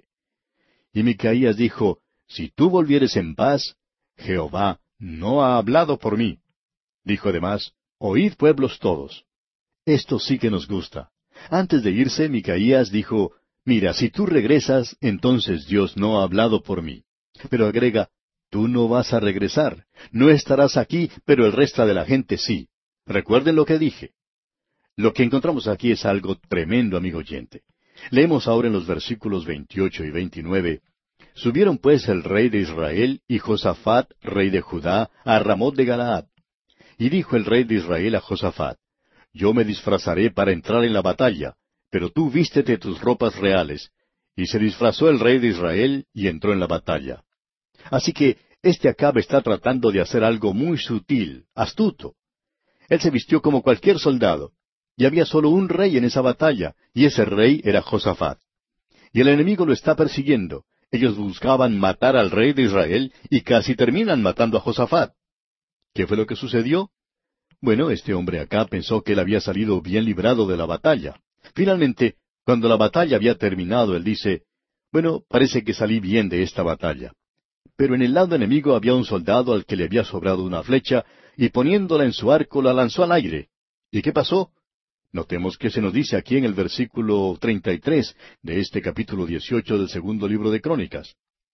Y Micaías dijo, si tú volvieres en paz, Jehová no ha hablado por mí. Dijo además, oíd pueblos todos. Esto sí que nos gusta. Antes de irse, Micaías dijo, mira, si tú regresas, entonces Dios no ha hablado por mí. Pero agrega, tú no vas a regresar. No estarás aquí, pero el resto de la gente sí. Recuerden lo que dije. Lo que encontramos aquí es algo tremendo, amigo oyente. Leemos ahora en los versículos 28 y 29. Subieron pues el rey de Israel y Josafat, rey de Judá, a Ramot de Galaad. Y dijo el rey de Israel a Josafat, yo me disfrazaré para entrar en la batalla, pero tú vístete tus ropas reales. Y se disfrazó el rey de Israel y entró en la batalla. Así que este Acab está tratando de hacer algo muy sutil, astuto. Él se vistió como cualquier soldado, y había solo un rey en esa batalla, y ese rey era Josafat. Y el enemigo lo está persiguiendo. Ellos buscaban matar al rey de Israel y casi terminan matando a Josafat. ¿Qué fue lo que sucedió? Bueno, este hombre acá pensó que él había salido bien librado de la batalla. Finalmente, cuando la batalla había terminado, él dice, bueno, parece que salí bien de esta batalla. Pero en el lado enemigo había un soldado al que le había sobrado una flecha, y poniéndola en su arco la lanzó al aire. ¿Y qué pasó? Notemos que se nos dice aquí en el versículo 33 de este capítulo 18 del segundo libro de Crónicas.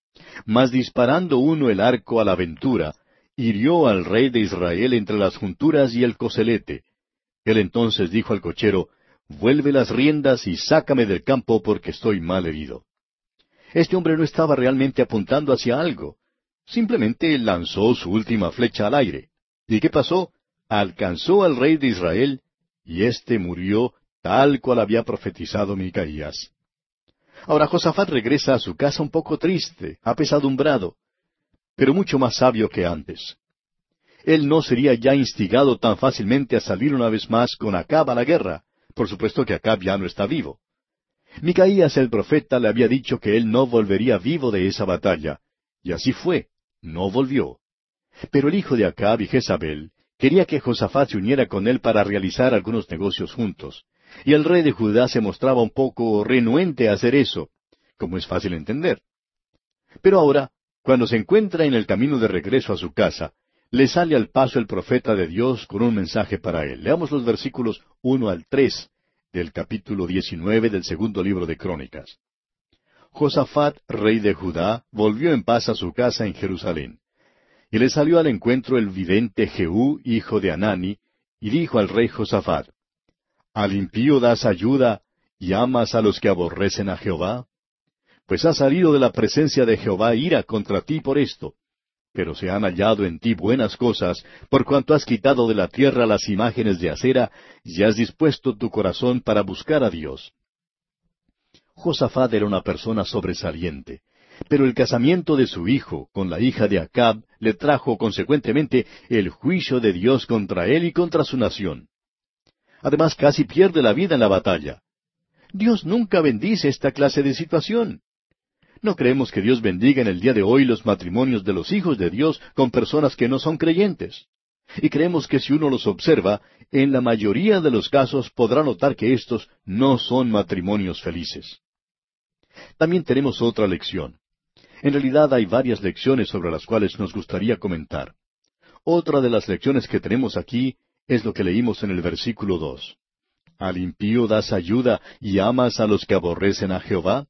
Mas disparando uno el arco a la aventura, hirió al rey de Israel entre las junturas y el coselete. Él entonces dijo al cochero, vuelve las riendas y sácame del campo porque estoy mal herido. Este hombre no estaba realmente apuntando hacia algo. Simplemente lanzó su última flecha al aire. ¿Y qué pasó? Alcanzó al rey de Israel, y éste murió tal cual había profetizado Micaías. Ahora Josafat regresa a su casa un poco triste, apesadumbrado, pero mucho más sabio que antes. Él no sería ya instigado tan fácilmente a salir una vez más con Acab a la guerra. Por supuesto que Acab ya no está vivo. Micaías el profeta le había dicho que él no volvería vivo de esa batalla, y así fue, no volvió. Pero el hijo de Acab y Jezabel quería que Josafat se uniera con él para realizar algunos negocios juntos, y el rey de Judá se mostraba un poco renuente a hacer eso, como es fácil entender. Pero ahora, cuando se encuentra en el camino de regreso a su casa, le sale al paso el profeta de Dios con un mensaje para él. Leamos los versículos 1 al 3 del capítulo 19 del segundo libro de Crónicas. Josafat, rey de Judá, volvió en paz a su casa en Jerusalén. Y le salió al encuentro el vidente Jehú, hijo de Hanani, y dijo al rey Josafat, ¿Al impío das ayuda y amas a los que aborrecen a Jehová? Pues ha salido de la presencia de Jehová ira contra ti por esto. Pero se han hallado en ti buenas cosas, por cuanto has quitado de la tierra las imágenes de acera, y has dispuesto tu corazón para buscar a Dios. Josafat era una persona sobresaliente, pero el casamiento de su hijo con la hija de Acab le trajo consecuentemente el juicio de Dios contra él y contra su nación. Además, casi pierde la vida en la batalla. Dios nunca bendice esta clase de situación. No creemos que Dios bendiga en el día de hoy los matrimonios de los hijos de Dios con personas que no son creyentes. Y creemos que si uno los observa, en la mayoría de los casos podrá notar que estos no son matrimonios felices. También tenemos otra lección. En realidad hay varias lecciones sobre las cuales nos gustaría comentar. Otra de las lecciones que tenemos aquí es lo que leímos en el versículo 2. ¿Al impío das ayuda y amas a los que aborrecen a Jehová?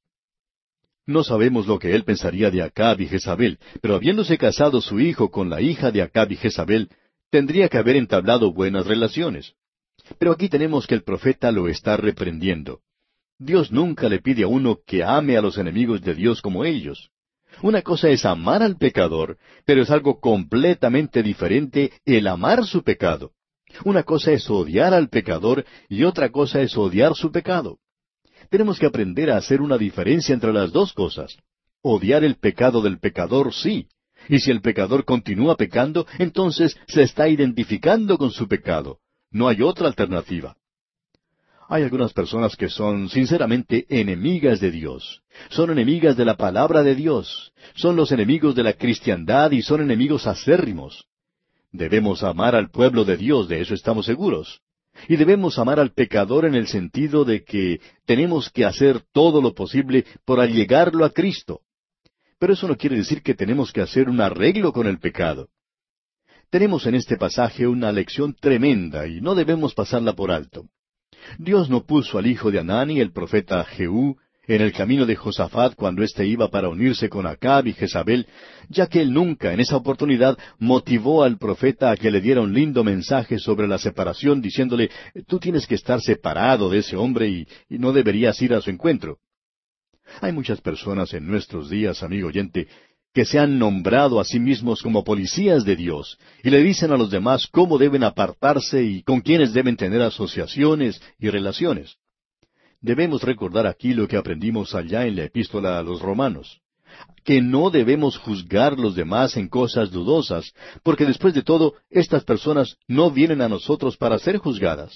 No sabemos lo que él pensaría de Acab y Jezabel, pero habiéndose casado su hijo con la hija de Acab y Jezabel, tendría que haber entablado buenas relaciones. Pero aquí tenemos que el profeta lo está reprendiendo. Dios nunca le pide a uno que ame a los enemigos de Dios como ellos. Una cosa es amar al pecador, pero es algo completamente diferente el amar su pecado. Una cosa es odiar al pecador y otra cosa es odiar su pecado. Tenemos que aprender a hacer una diferencia entre las dos cosas. Odiar el pecado del pecador, sí. Y si el pecador continúa pecando, entonces se está identificando con su pecado. No hay otra alternativa. Hay algunas personas que son sinceramente enemigas de Dios. Son enemigas de la palabra de Dios. Son los enemigos de la cristiandad y son enemigos acérrimos. Debemos amar al pueblo de Dios, de eso estamos seguros. Y debemos amar al pecador en el sentido de que tenemos que hacer todo lo posible por allegarlo a Cristo. Pero eso no quiere decir que tenemos que hacer un arreglo con el pecado. Tenemos en este pasaje una lección tremenda y no debemos pasarla por alto. Dios no puso al hijo de Hanani, el profeta Jehú, en el camino de Josafat cuando éste iba para unirse con Acab y Jezabel, ya que él nunca en esa oportunidad motivó al profeta a que le diera un lindo mensaje sobre la separación, diciéndole, tú tienes que estar separado de ese hombre y no deberías ir a su encuentro. Hay muchas personas en nuestros días, amigo oyente, que se han nombrado a sí mismos como policías de Dios, y le dicen a los demás cómo deben apartarse y con quiénes deben tener asociaciones y relaciones. Debemos recordar aquí lo que aprendimos allá en la epístola a los Romanos, que no debemos juzgar los demás en cosas dudosas, porque después de todo, estas personas no vienen a nosotros para ser juzgadas.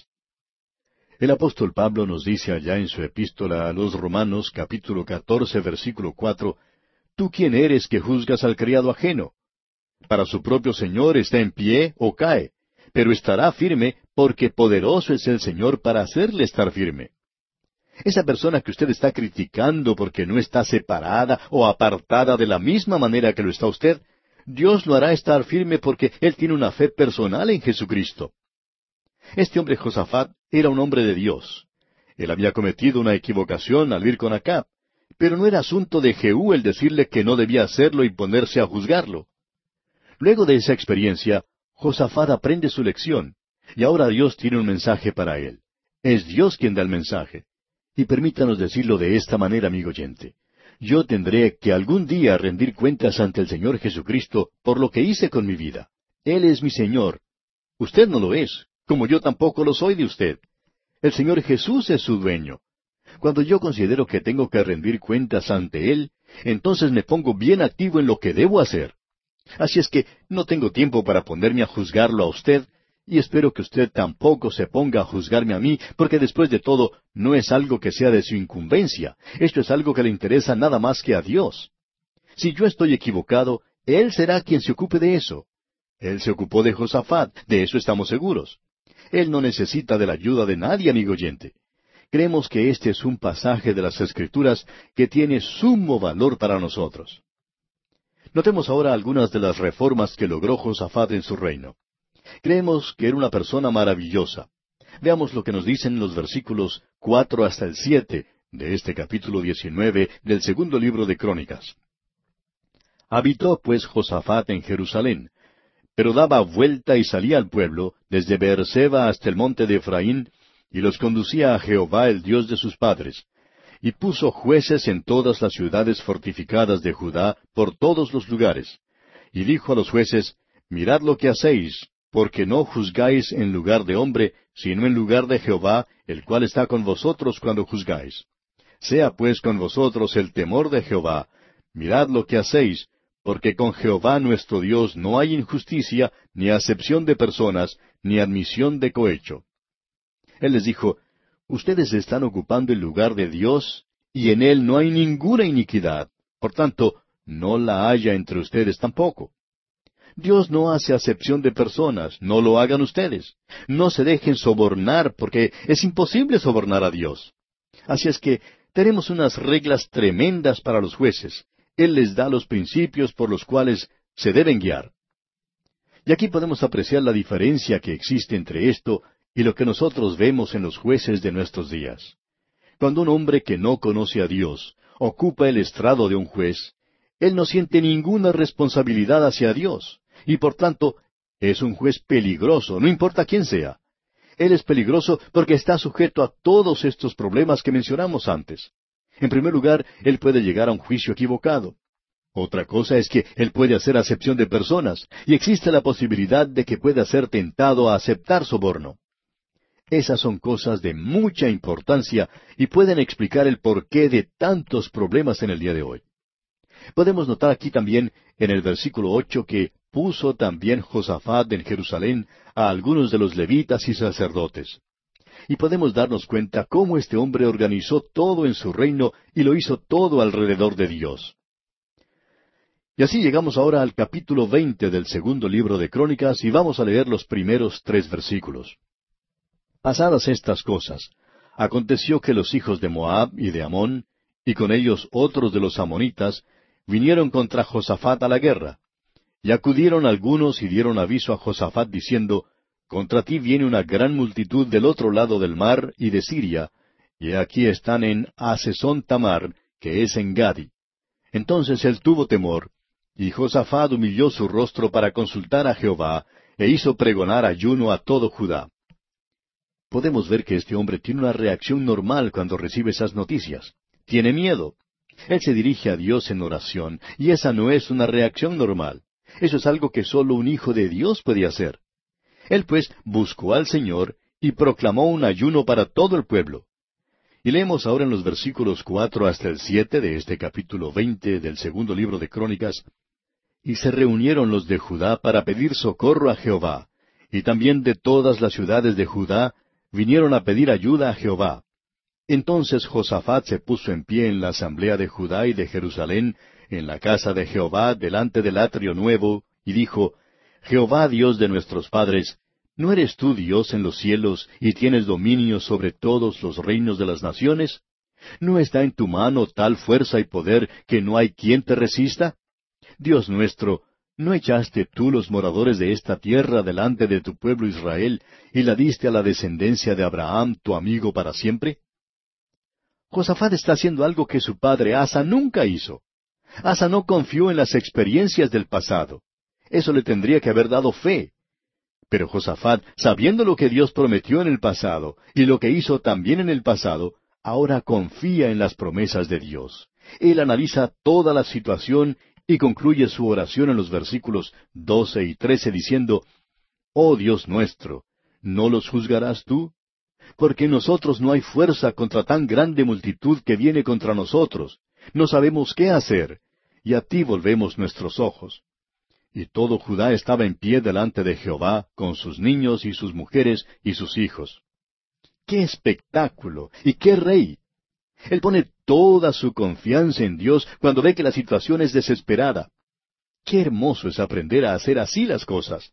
El apóstol Pablo nos dice allá en su epístola a los Romanos, capítulo 14, versículo 4, ¿tú quién eres que juzgas al criado ajeno? Para su propio Señor está en pie o cae, pero estará firme porque poderoso es el Señor para hacerle estar firme. Esa persona que usted está criticando porque no está separada o apartada de la misma manera que lo está usted, Dios lo hará estar firme porque él tiene una fe personal en Jesucristo. Este hombre Josafat era un hombre de Dios. Él había cometido una equivocación al ir con Acab, pero no era asunto de Jehú el decirle que no debía hacerlo y ponerse a juzgarlo. Luego de esa experiencia, Josafat aprende su lección, y ahora Dios tiene un mensaje para él. Es Dios quien da el mensaje. Y permítanos decirlo de esta manera, amigo oyente. Yo tendré que algún día rendir cuentas ante el Señor Jesucristo por lo que hice con mi vida. Él es mi Señor. Usted no lo es, como yo tampoco lo soy de usted. El Señor Jesús es su dueño. Cuando yo considero que tengo que rendir cuentas ante Él, entonces me pongo bien activo en lo que debo hacer. Así es que no tengo tiempo para ponerme a juzgarlo a usted, y espero que usted tampoco se ponga a juzgarme a mí, porque después de todo, no es algo que sea de su incumbencia. Esto es algo que le interesa nada más que a Dios. Si yo estoy equivocado, Él será quien se ocupe de eso. Él se ocupó de Josafat, de eso estamos seguros. Él no necesita de la ayuda de nadie, amigo oyente. Creemos que este es un pasaje de las Escrituras que tiene sumo valor para nosotros. Notemos ahora algunas de las reformas que logró Josafat en su reino. Creemos que era una persona maravillosa. Veamos lo que nos dicen los versículos 4 hasta el 7 de este capítulo 19 del segundo libro de Crónicas. Habitó pues Josafat en Jerusalén, pero daba vuelta y salía al pueblo, desde Beerseba hasta el monte de Efraín, y los conducía a Jehová el Dios de sus padres. Y puso jueces en todas las ciudades fortificadas de Judá, por todos los lugares. Y dijo a los jueces, mirad lo que hacéis, porque no juzgáis en lugar de hombre, sino en lugar de Jehová, el cual está con vosotros cuando juzgáis. Sea pues con vosotros el temor de Jehová. Mirad lo que hacéis, porque con Jehová nuestro Dios no hay injusticia, ni acepción de personas, ni admisión de cohecho. Él les dijo, ustedes están ocupando el lugar de Dios, y en Él no hay ninguna iniquidad. Por tanto, no la haya entre ustedes tampoco. Dios no hace acepción de personas, no lo hagan ustedes. No se dejen sobornar, porque es imposible sobornar a Dios. Así es que tenemos unas reglas tremendas para los jueces. Él les da los principios por los cuales se deben guiar. Y aquí podemos apreciar la diferencia que existe entre esto y lo que nosotros vemos en los jueces de nuestros días. Cuando un hombre que no conoce a Dios ocupa el estrado de un juez, él no siente ninguna responsabilidad hacia Dios, y por tanto es un juez peligroso, no importa quién sea. Él es peligroso porque está sujeto a todos estos problemas que mencionamos antes. En primer lugar, él puede llegar a un juicio equivocado. Otra cosa es que él puede hacer acepción de personas, y existe la posibilidad de que pueda ser tentado a aceptar soborno. Esas son cosas de mucha importancia y pueden explicar el porqué de tantos problemas en el día de hoy. Podemos notar aquí también en el versículo 8 que puso también Josafat en Jerusalén a algunos de los levitas y sacerdotes. Y podemos darnos cuenta cómo este hombre organizó todo en su reino y lo hizo todo alrededor de Dios. Y así llegamos ahora al capítulo 20 del segundo libro de Crónicas y vamos a leer los primeros 3 versículos. Pasadas estas cosas, aconteció que los hijos de Moab y de Amón, y con ellos otros de los amonitas, vinieron contra Josafat a la guerra. Y acudieron algunos y dieron aviso a Josafat diciendo, contra ti viene una gran multitud del otro lado del mar y de Siria, y aquí están en Hasesón Tamar, que es en Gadi. Entonces él tuvo temor, y Josafat humilló su rostro para consultar a Jehová, e hizo pregonar ayuno a todo Judá. Podemos ver que este hombre tiene una reacción normal cuando recibe esas noticias. Tiene miedo. Él se dirige a Dios en oración, y esa no es una reacción normal. Eso es algo que solo un hijo de Dios puede hacer. Él pues buscó al Señor y proclamó un ayuno para todo el pueblo. Y leemos ahora en los versículos 4 hasta el 7 de este capítulo 20 del segundo libro de Crónicas, y se reunieron los de Judá para pedir socorro a Jehová, y también de todas las ciudades de Judá vinieron a pedir ayuda a Jehová. Entonces Josafat se puso en pie en la asamblea de Judá y de Jerusalén, en la casa de Jehová, delante del atrio nuevo, y dijo, Jehová Dios de nuestros padres, ¿no eres tú Dios en los cielos y tienes dominio sobre todos los reinos de las naciones? ¿No está en tu mano tal fuerza y poder que no hay quien te resista? Dios nuestro, ¿no echaste tú los moradores de esta tierra delante de tu pueblo Israel y la diste a la descendencia de Abraham, tu amigo, para siempre? Josafat está haciendo algo que su padre Asa nunca hizo. Asa no confió en las experiencias del pasado. Eso le tendría que haber dado fe. Pero Josafat, sabiendo lo que Dios prometió en el pasado y lo que hizo también en el pasado, ahora confía en las promesas de Dios. Él analiza toda la situación y concluye su oración en los versículos 12 y 13 diciendo, «Oh Dios nuestro, ¿no los juzgarás tú? Porque en nosotros no hay fuerza contra tan grande multitud que viene contra nosotros. No sabemos qué hacer, y a ti volvemos nuestros ojos». Y todo Judá estaba en pie delante de Jehová, con sus niños y sus mujeres y sus hijos. ¡Qué espectáculo! ¿Y qué rey? Él pone toda su confianza en Dios cuando ve que la situación es desesperada. ¡Qué hermoso es aprender a hacer así las cosas!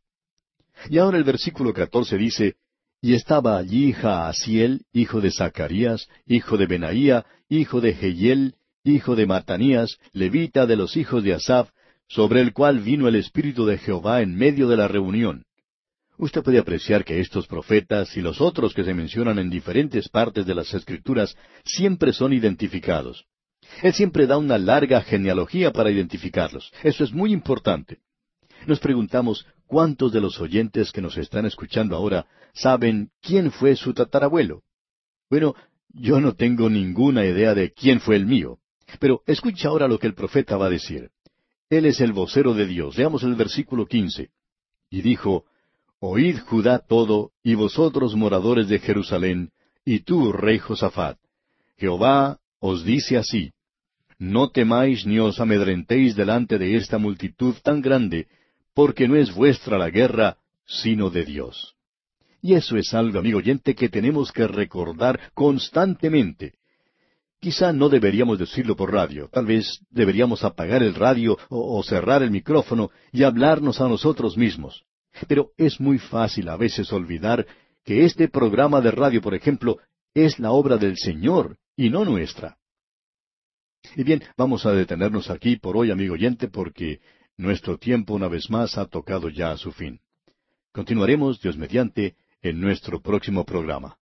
Y ahora el versículo 14 dice, «Y estaba allí Jaasiel, hijo de Zacarías, hijo de Benaía, hijo de Jehiel, hijo de Matanías, levita de los hijos de Asaph, sobre el cual vino el Espíritu de Jehová en medio de la reunión». Usted puede apreciar que estos profetas y los otros que se mencionan en diferentes partes de las Escrituras siempre son identificados. Él siempre da una larga genealogía para identificarlos. Eso es muy importante. Nos preguntamos, ¿cuántos de los oyentes que nos están escuchando ahora saben quién fue su tatarabuelo? Bueno, yo no tengo ninguna idea de quién fue el mío. Pero escucha ahora lo que el profeta va a decir. Él es el vocero de Dios. Leamos el versículo 15. Y dijo, «Oíd Judá todo, y vosotros moradores de Jerusalén, y tú, rey Josafat. Jehová os dice así, no temáis ni os amedrentéis delante de esta multitud tan grande, porque no es vuestra la guerra, sino de Dios». Y eso es algo, amigo oyente, que tenemos que recordar constantemente. Quizá no deberíamos decirlo por radio, tal vez deberíamos apagar el radio o cerrar el micrófono y hablarnos a nosotros mismos. Pero es muy fácil a veces olvidar que este programa de radio, por ejemplo, es la obra del Señor y no nuestra. Y bien, vamos a detenernos aquí por hoy, amigo oyente, porque nuestro tiempo una vez más ha tocado ya a su fin. Continuaremos, Dios mediante, en nuestro próximo programa.